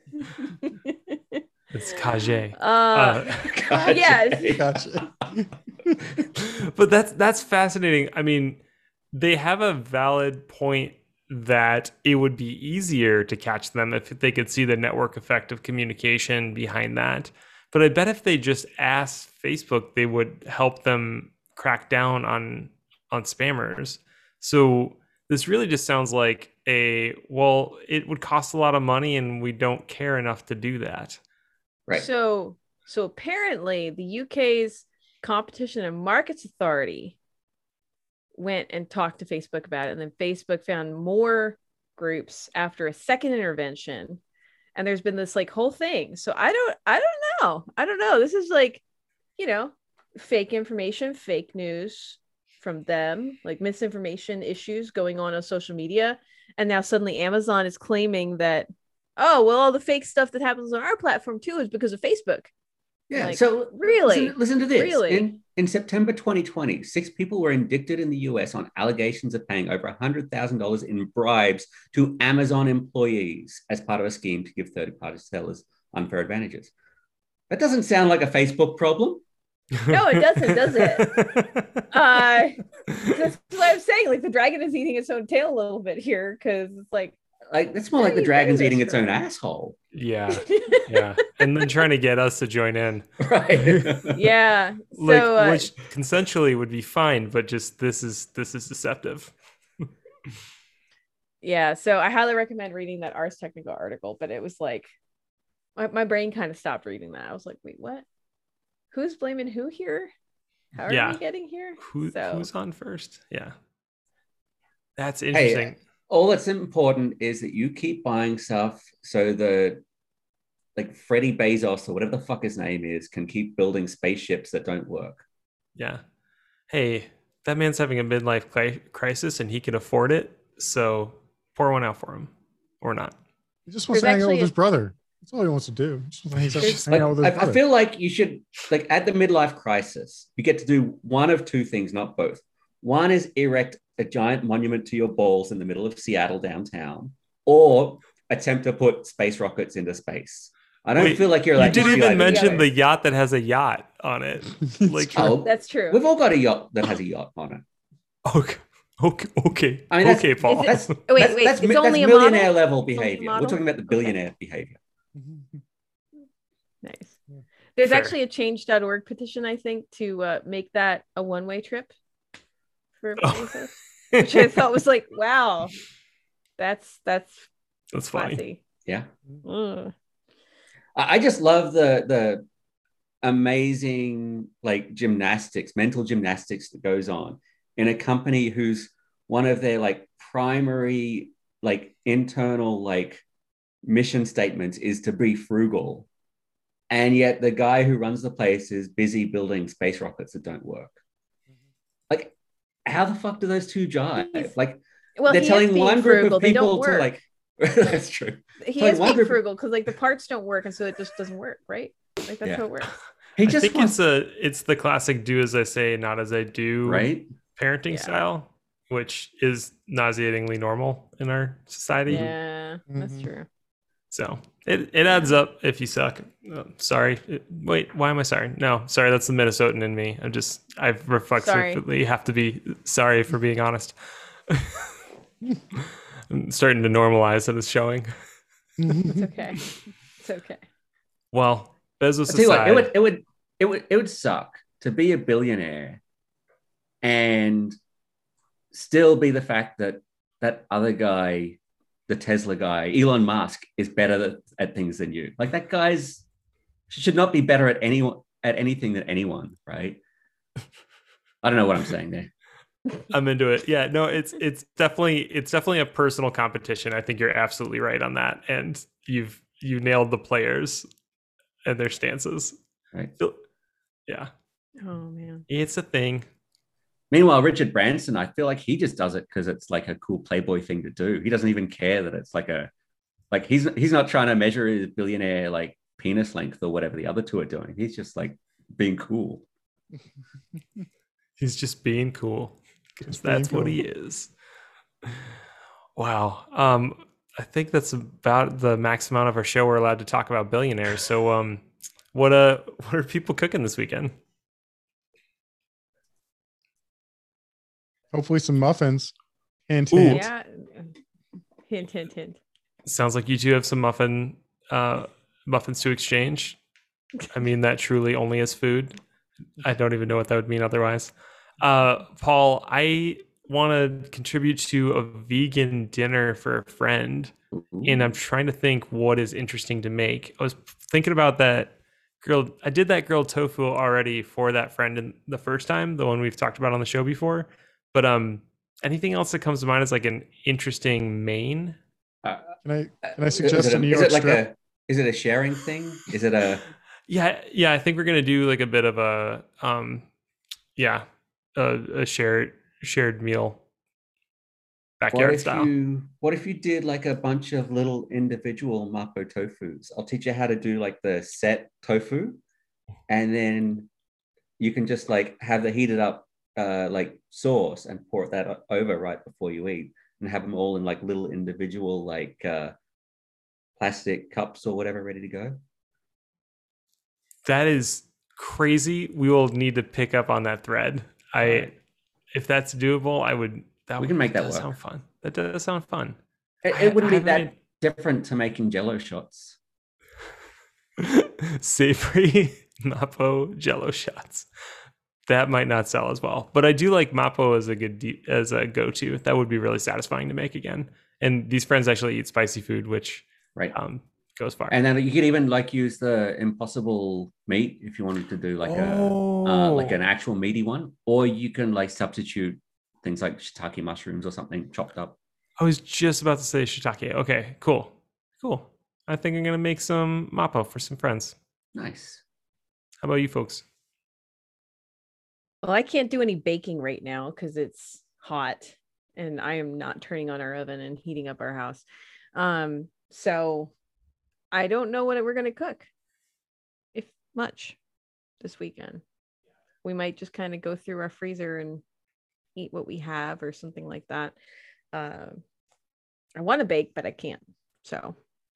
Speaker 2: It's Kage.
Speaker 5: Uh,
Speaker 2: Uh,
Speaker 4: God,
Speaker 5: yes.
Speaker 4: Jay.
Speaker 1: Gotcha.
Speaker 2: but that's that's fascinating. I mean, they have a valid point that it would be easier to catch them if they could see the network effect of communication behind that. But I bet if they just asked Facebook, they would help them crack down on on spammers. So this really just sounds like a, well, it would cost a lot of money and we don't care enough to do that.
Speaker 4: Right.
Speaker 5: So, so apparently, the U K's Competition and Markets Authority went and talked to Facebook about it, and then Facebook found more groups after a second intervention, and there's been this like whole thing. So I don't, I don't know, I don't know. This is like, you know, fake information, fake news from them, like misinformation issues going on on social media, and now suddenly Amazon is claiming that oh, well, all the fake stuff that happens on our platform too is because of Facebook.
Speaker 4: Yeah.
Speaker 5: Like,
Speaker 4: so
Speaker 5: really?
Speaker 4: listen, listen to this.
Speaker 5: Really?
Speaker 4: In, in September twenty twenty, six people were indicted in the U S on allegations of paying over one hundred thousand dollars in bribes to Amazon employees as part of a scheme to give third-party sellers unfair advantages. That doesn't sound like a Facebook problem.
Speaker 5: No, it doesn't, does it? uh, that's what I'm saying. Like, the dragon is eating its own tail a little bit here, because it's like,
Speaker 4: Like, that's more like the dragon's eating its own asshole.
Speaker 2: Yeah. Yeah. And then trying to get us to join in.
Speaker 4: Right.
Speaker 5: yeah.
Speaker 2: Like,
Speaker 5: So, uh,
Speaker 2: which consensually would be fine, but just this is this is deceptive.
Speaker 5: yeah. So I highly recommend reading that Ars Technica article, but it was like, my, my brain kind of stopped reading that. I was like, wait, what? Who's blaming who here? How are
Speaker 2: Yeah.
Speaker 5: we getting here?
Speaker 2: Who,
Speaker 5: So-
Speaker 2: Who's on first? Yeah. That's interesting.
Speaker 4: Hey, all that's important is that you keep buying stuff so the like Freddie Bezos or whatever the fuck his name is can keep building spaceships that don't work.
Speaker 2: Yeah. Hey, that man's having a midlife cri- crisis and he can afford it. So pour one out for him or not.
Speaker 1: He just wants
Speaker 5: There's
Speaker 1: to hang out with
Speaker 5: actually
Speaker 1: his
Speaker 5: a-
Speaker 1: brother. That's all he wants to do. He just wants to hang-
Speaker 5: There's-
Speaker 1: hang
Speaker 4: Like,
Speaker 1: out with his
Speaker 4: I,
Speaker 1: brother.
Speaker 4: I feel like you should, like, at the midlife crisis, you get to do one of two things, not both. One is erect a giant monument to your balls in the middle of Seattle downtown, or attempt to put space rockets into space. I don't
Speaker 2: Wait,
Speaker 4: feel like you're
Speaker 2: you
Speaker 4: like
Speaker 2: didn't
Speaker 4: you
Speaker 2: even
Speaker 4: like-
Speaker 2: mention
Speaker 5: together.
Speaker 2: the yacht that has a yacht on it. Like,
Speaker 4: Oh,
Speaker 5: That's true.
Speaker 4: we've all got a yacht that has a yacht on it.
Speaker 2: okay, okay, okay,
Speaker 4: I mean, that's-
Speaker 2: okay, Paul.
Speaker 5: Is
Speaker 4: That's
Speaker 5: Oh, wait,
Speaker 4: that's,
Speaker 5: wait,
Speaker 4: that's,
Speaker 5: it's
Speaker 4: mi-
Speaker 5: only
Speaker 4: that's
Speaker 5: a model?
Speaker 4: millionaire level
Speaker 5: It's only a
Speaker 4: behavior. We're
Speaker 5: model?
Speaker 4: talking about the billionaire behavior.
Speaker 5: Nice. There's
Speaker 2: Fair.
Speaker 5: actually a change dot org petition, I think, to uh, make that a one-way trip for
Speaker 2: Oh.
Speaker 5: Bezos, which I thought was like, wow, that's that's
Speaker 2: That's funny.
Speaker 5: classy.
Speaker 4: Yeah.
Speaker 5: Ugh.
Speaker 4: I I just love the the amazing like gymnastics, mental gymnastics that goes on in a company whose one of their like primary like internal like mission statements is to be frugal. And yet the guy who runs the place is busy building space rockets that don't work. Like, how the fuck do those two jive?
Speaker 5: He's-
Speaker 4: Like,
Speaker 5: Well,
Speaker 4: they're
Speaker 5: he
Speaker 4: telling
Speaker 5: is being
Speaker 4: one group
Speaker 5: frugal.
Speaker 4: of
Speaker 5: They don't
Speaker 4: people to
Speaker 5: work.
Speaker 4: like, that's true.
Speaker 5: He
Speaker 4: telling
Speaker 5: is
Speaker 4: one
Speaker 5: being
Speaker 4: group-
Speaker 5: frugal because like the parts don't work, and so it just doesn't work, right? Like that's
Speaker 4: Yeah.
Speaker 5: how it works.
Speaker 4: He
Speaker 2: I
Speaker 4: just
Speaker 2: think
Speaker 4: wants,
Speaker 2: it's a it's the classic do as I say, not as I do
Speaker 4: right?
Speaker 2: parenting
Speaker 5: Yeah.
Speaker 2: style, which is nauseatingly normal in our society.
Speaker 5: Yeah, that's
Speaker 1: Mhm.
Speaker 5: true.
Speaker 2: So it, it adds up if you suck. Oh, sorry. It- wait, why am I sorry? No, sorry. That's the Minnesotan in me. I'm just, I've reflexively have to be sorry for being honest. I'm starting to normalize that it's showing.
Speaker 5: It's okay. It's okay.
Speaker 2: Well, Bezos
Speaker 4: I tell you what,
Speaker 2: aside,
Speaker 4: it would, it would, it would, it would suck to be a billionaire and still be the fact that that other guy, the Tesla guy, Elon Musk, is better at things than you. Like that guy's should not be better at anyone at anything than anyone, right? I don't know what I'm saying there.
Speaker 2: I'm into it. Yeah, no, it's it's definitely it's definitely a personal competition. I think you're absolutely right on that, and you've you nailed the players and their stances.
Speaker 4: Right.
Speaker 2: Yeah,
Speaker 5: Oh man.
Speaker 2: it's a thing.
Speaker 4: Meanwhile, Richard Branson, I feel like he just does it because it's like a cool Playboy thing to do. He doesn't even care that it's like a like he's he's not trying to measure his billionaire like penis length or whatever the other two are doing. He's just like being cool.
Speaker 2: He's just being cool because
Speaker 1: Just being
Speaker 2: that's what
Speaker 1: cool.
Speaker 2: he is. Wow. Um, I think that's about the max amount of our show we're allowed to talk about billionaires. So, um, what uh, what are people cooking this weekend?
Speaker 1: Hopefully some muffins. Hint,
Speaker 2: Ooh.
Speaker 1: hint.
Speaker 5: Yeah. Hint, hint, hint.
Speaker 2: Sounds like you two have some muffin uh, muffins to exchange. I mean that truly only as food. I don't even know what that would mean otherwise. Uh, Paul, I want to contribute to a vegan dinner for a friend,
Speaker 4: Ooh.
Speaker 2: and I'm trying to think what is interesting to make. I was thinking about that grilled. I did that grilled tofu already for that friend in the first time, the one we've talked about on the show before. But um, anything else that comes to mind as like an interesting main?
Speaker 4: Uh,
Speaker 1: Can I can I
Speaker 4: is
Speaker 1: suggest
Speaker 4: it
Speaker 1: a New
Speaker 4: is
Speaker 1: York
Speaker 4: it like
Speaker 1: strip?
Speaker 4: a is it a sharing thing? Is it a
Speaker 2: Yeah, yeah. I think we're gonna do like a bit of a um, yeah, a, a shared shared meal.
Speaker 4: What
Speaker 2: backyard
Speaker 4: if
Speaker 2: style.
Speaker 4: you what if you did like a bunch of little individual Mapo tofus? I'll teach you how to do like the set tofu, and then you can just like have the heated up uh, like sauce and pour that over right before you eat, and have them all in like little individual like uh, plastic cups or whatever ready to go.
Speaker 2: That is crazy. We will need to pick up on that thread. I,
Speaker 4: Right.
Speaker 2: if that's doable, I would. That
Speaker 4: We can make that
Speaker 2: does
Speaker 4: work.
Speaker 2: Sound fun. That does sound fun.
Speaker 4: It,
Speaker 2: I-
Speaker 4: it wouldn't
Speaker 2: I
Speaker 4: be that
Speaker 2: haven't
Speaker 4: different to making Jello shots.
Speaker 2: Savory Mapo Jello shots. That might not sell as well, but I do like Mapo as a good de- as a go-to. That would be really satisfying to make again. And these friends actually eat spicy food, which
Speaker 4: Right.
Speaker 2: um, goes far.
Speaker 4: And then you could even like use the impossible meat if you wanted to do like a uh, like an
Speaker 2: Oh.
Speaker 4: actual meaty one, or you can like substitute things like shiitake mushrooms or something chopped up.
Speaker 2: I was just about to say shiitake. Okay, cool, cool. I think I'm gonna make some Mapo for some friends.
Speaker 4: Nice.
Speaker 2: How about you folks?
Speaker 5: Well, I can't do any baking right now because it's hot and I am not turning on our oven and heating up our house. Um, so I don't know what we're going to cook, if much, this weekend. We might just kind of go through our freezer and eat what we have or something like that. Uh, I want to bake, but I can't. So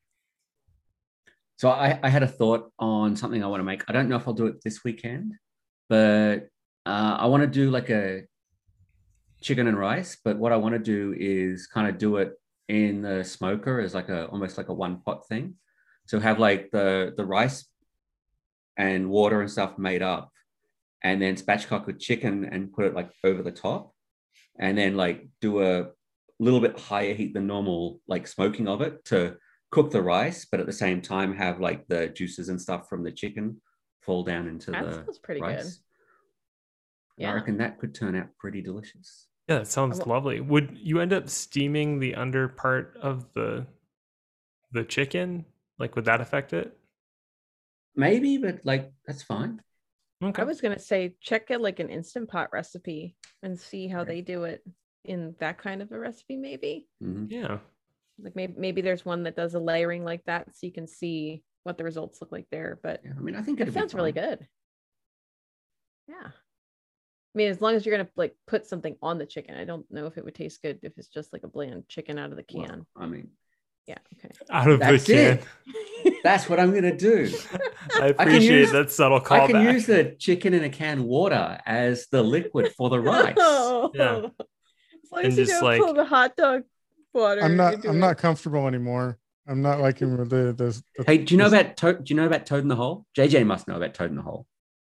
Speaker 4: So I, I had a thought on something I want to make. I don't know if I'll do it this weekend, but uh, I want to do like a chicken and rice. But what I want to do is kind of do it in the smoker as like a almost like a one pot thing. So have like the the rice and water and stuff made up, and then spatchcock with chicken and put it like over the top, and then like do a little bit higher heat than normal, like smoking of it to cook the rice, but at the same time have like the juices and stuff from the chicken fall down into
Speaker 5: that
Speaker 4: the
Speaker 5: sounds pretty
Speaker 4: rice.
Speaker 5: good.
Speaker 4: I
Speaker 5: Yeah.
Speaker 4: reckon that could turn out pretty delicious.
Speaker 2: Yeah, that sounds
Speaker 5: wa-
Speaker 2: lovely. Would you end up steaming the under part of the the chicken? Like, would that affect it?
Speaker 4: Maybe, but like that's fine.
Speaker 2: Okay.
Speaker 5: I was going to say, check it like an Instant Pot recipe and see how
Speaker 4: Right.
Speaker 5: they do it in that kind of a recipe, maybe.
Speaker 4: Mhm.
Speaker 2: Yeah.
Speaker 5: Like maybe maybe there's one that does a layering like that, so you can see what the results look like there. But
Speaker 4: Yeah, I mean, I think
Speaker 5: it
Speaker 4: it
Speaker 5: sounds really good. Yeah. I mean, as long as you're gonna like put something on the chicken, I don't know if it would taste good if it's just like a bland chicken out of the
Speaker 4: Well,
Speaker 5: can.
Speaker 4: I mean,
Speaker 5: Yeah. Okay.
Speaker 2: Out of
Speaker 4: That's
Speaker 2: the can.
Speaker 4: it. that's what I'm gonna do.
Speaker 2: I
Speaker 4: can
Speaker 2: appreciate
Speaker 4: use-
Speaker 2: that subtle
Speaker 4: I can
Speaker 2: callback.
Speaker 4: use the chicken in a can water as the liquid for the rice.
Speaker 2: Yeah.
Speaker 5: As long
Speaker 2: And
Speaker 5: as you
Speaker 2: just,
Speaker 5: don't
Speaker 2: like-
Speaker 5: pull the hot dog water.
Speaker 1: I'm not.
Speaker 5: into
Speaker 1: I'm
Speaker 5: it.
Speaker 1: not comfortable anymore. I'm not liking the the. the
Speaker 4: Hey, do you know
Speaker 1: the-
Speaker 4: about Toad? Do you know about Toad in the Hole? J J must know about Toad in the Hole.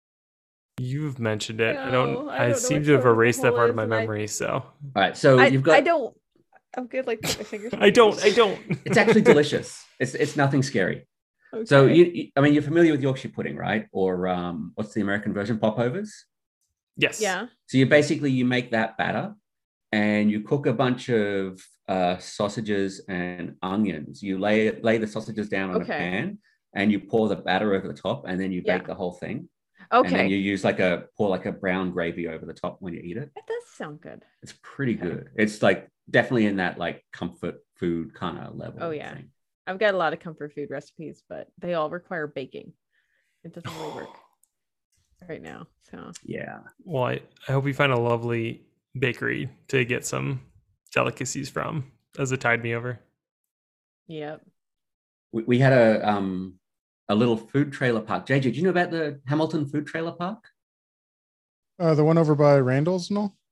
Speaker 2: You've mentioned it. I
Speaker 5: No,
Speaker 2: don't.
Speaker 5: I
Speaker 2: I,
Speaker 5: don't know
Speaker 2: seem
Speaker 5: what
Speaker 2: to have
Speaker 5: Toad in the
Speaker 2: erased that
Speaker 5: Hole
Speaker 2: part of
Speaker 5: is,
Speaker 2: my
Speaker 5: and I-
Speaker 2: memory. So
Speaker 4: All right, so
Speaker 5: I,
Speaker 4: you've got.
Speaker 5: I don't. I'm good. Like put my fingers.
Speaker 2: I don't. I don't.
Speaker 4: It's actually delicious. It's it's nothing scary.
Speaker 5: Okay.
Speaker 4: So you, you, I mean, you're familiar with Yorkshire pudding, right? Or um, what's the American version? Popovers.
Speaker 2: Yes.
Speaker 5: Yeah.
Speaker 4: So you basically you make that batter, and you cook a bunch of uh, sausages and onions. You lay lay the sausages down on
Speaker 5: Okay.
Speaker 4: a pan, and you pour the batter over the top, and then you bake
Speaker 5: Yeah.
Speaker 4: the whole thing. And then
Speaker 5: Okay.
Speaker 4: you use like a pour like a brown gravy over the top when you eat it.
Speaker 5: That does sound good.
Speaker 4: It's pretty
Speaker 5: Okay.
Speaker 4: good. It's like definitely in that like comfort food kind of level.
Speaker 5: Oh, yeah.
Speaker 4: thing.
Speaker 5: I've got a lot of comfort food recipes, but they all require baking. It doesn't really work right now. So
Speaker 4: Yeah.
Speaker 2: Well, I, I hope you find a lovely bakery to get some delicacies from as a tide me over.
Speaker 5: yep.
Speaker 4: We, we had a um a little food trailer park. J J, do you know about the Hamilton Food Trailer Park?
Speaker 1: uh, the one over by Randall's and all.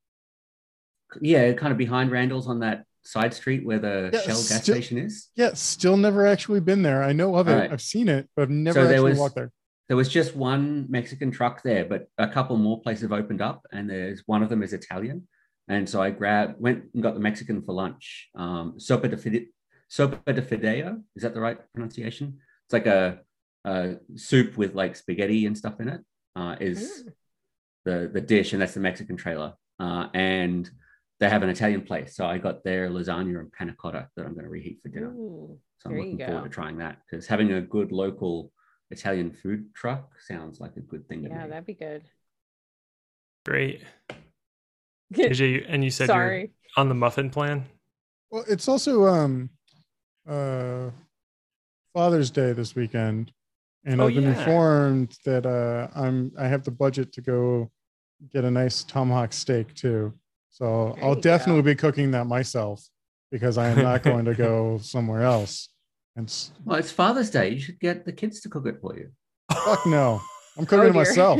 Speaker 4: Yeah, kind of behind Randall's on that side street where the
Speaker 1: Yeah,
Speaker 4: Shell gas
Speaker 1: still-
Speaker 4: station is.
Speaker 1: Yeah, still never actually been there. I know of it.
Speaker 4: All right.
Speaker 1: I've seen it, but I've never
Speaker 4: So there
Speaker 1: actually
Speaker 4: was-
Speaker 1: walked there.
Speaker 4: There was just one Mexican truck there, but a couple more places have opened up, and there's one of them is Italian. And so I grabbed, went and got the Mexican for lunch. Um, sopa de fide, sopa de fideo, is that the right pronunciation? It's like a, a soup with like spaghetti and stuff in it. Uh, is
Speaker 5: Mm.
Speaker 4: the the dish, and that's the Mexican trailer. Uh, and they have an Italian place, so I got their lasagna and panna cotta that I'm going to reheat for dinner.
Speaker 5: Ooh,
Speaker 4: So I'm
Speaker 5: there you
Speaker 4: looking forward
Speaker 5: go.
Speaker 4: to trying that, because having a good local Italian food truck sounds like a good thing to
Speaker 5: Yeah,
Speaker 4: me.
Speaker 5: that'd be good.
Speaker 2: Great. J J, and you said you're
Speaker 5: Sorry.
Speaker 2: on the muffin plan.
Speaker 1: Well, it's also um, uh, Father's Day this weekend, and
Speaker 2: Oh,
Speaker 1: I've been
Speaker 2: yeah.
Speaker 1: informed that uh, I'm I have the budget to go get a nice tomahawk steak too. So
Speaker 5: There
Speaker 1: I'll
Speaker 5: you
Speaker 1: definitely
Speaker 5: go.
Speaker 1: be cooking that myself because I am not going to go somewhere else. And s-
Speaker 4: Well, it's Father's Day. You should get the kids to cook it for you.
Speaker 1: fuck no, I'm cooking
Speaker 5: Oh,
Speaker 1: it myself.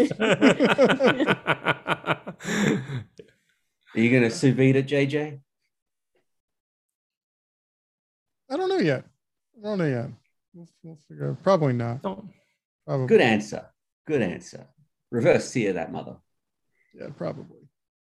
Speaker 4: Are you going to sous vide it, J J?
Speaker 1: I don't know yet. I don't know yet. We'll, we'll figure out. Probably not.
Speaker 2: Oh,
Speaker 1: Probably.
Speaker 4: Good answer. Good answer. Reverse sear that mother.
Speaker 1: Yeah, probably.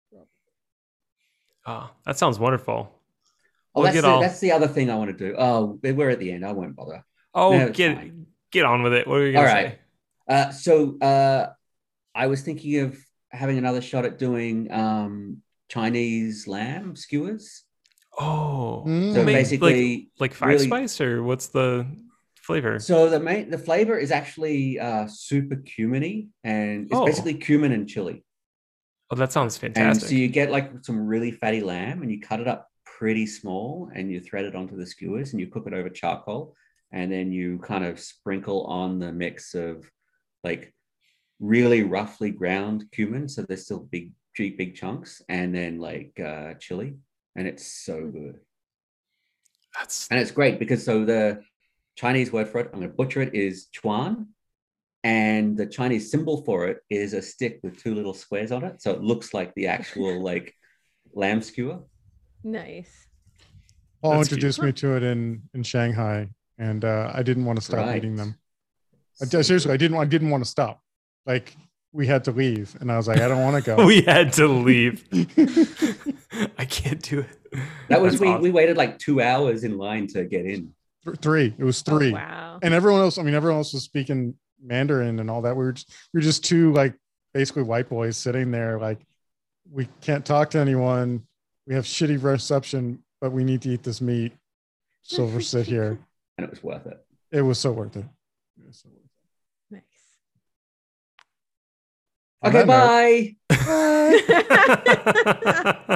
Speaker 2: oh, that sounds wonderful.
Speaker 4: Oh,
Speaker 2: We'll
Speaker 4: that's
Speaker 2: get
Speaker 4: the,
Speaker 2: all-
Speaker 4: that's the other thing I want to do. Oh, we're at the end. I won't bother.
Speaker 2: Oh,
Speaker 4: No, it's
Speaker 2: get
Speaker 4: fine.
Speaker 2: get on with it. What are you
Speaker 4: All
Speaker 2: gonna
Speaker 4: right.
Speaker 2: say?
Speaker 4: Uh, so uh, I was thinking of having another shot at doing um, Chinese lamb skewers.
Speaker 2: Oh,
Speaker 1: Mm.
Speaker 4: So
Speaker 2: make-
Speaker 4: basically,
Speaker 2: like, like five
Speaker 4: really-
Speaker 2: spice or what's the flavor?
Speaker 4: So the main the flavor is actually uh, super cuminy, and it's
Speaker 2: Oh.
Speaker 4: basically cumin and chili.
Speaker 2: Oh, that sounds
Speaker 4: And
Speaker 2: fantastic.
Speaker 4: so you get like some really fatty lamb, and you cut it up pretty small, and you thread it onto the skewers, and you cook it over charcoal, and then you kind of sprinkle on the mix of like really roughly ground cumin, so they're still big, big, big chunks, and then like uh, chili, and it's so good.
Speaker 2: That's
Speaker 4: And it's great because so the Chinese word for it, I'm going to butcher it, is chuan. And the Chinese symbol for it is a stick with two little squares on it. So it looks like the actual like lamb skewer.
Speaker 5: Nice.
Speaker 1: Paul
Speaker 2: That's
Speaker 1: introduced
Speaker 2: cute.
Speaker 1: me to it in in Shanghai, and uh, I didn't want to stop
Speaker 4: Right.
Speaker 1: eating them. I,
Speaker 4: So
Speaker 1: seriously, I
Speaker 4: good.
Speaker 1: didn't. I didn't want to stop. Like we had to leave, and I was like, I don't want to go.
Speaker 2: we had to leave. I can't do it.
Speaker 4: That was
Speaker 2: That's
Speaker 4: we
Speaker 2: awesome.
Speaker 4: we waited like two hours in line to get in.
Speaker 1: Th- three. It was
Speaker 5: Oh,
Speaker 1: three,
Speaker 5: wow.
Speaker 1: and everyone else. I mean, everyone else was speaking Mandarin and all that. We were just, we were just two like basically white boys sitting there. Like we can't talk to anyone. We have shitty reception, but we need to eat this meat. So we're sit here.
Speaker 4: And it was worth it.
Speaker 1: It was so worth it. It was so worth
Speaker 5: Nice.
Speaker 1: On
Speaker 4: Okay,
Speaker 1: that note-
Speaker 4: bye.
Speaker 1: it. Bye.
Speaker 2: Bye.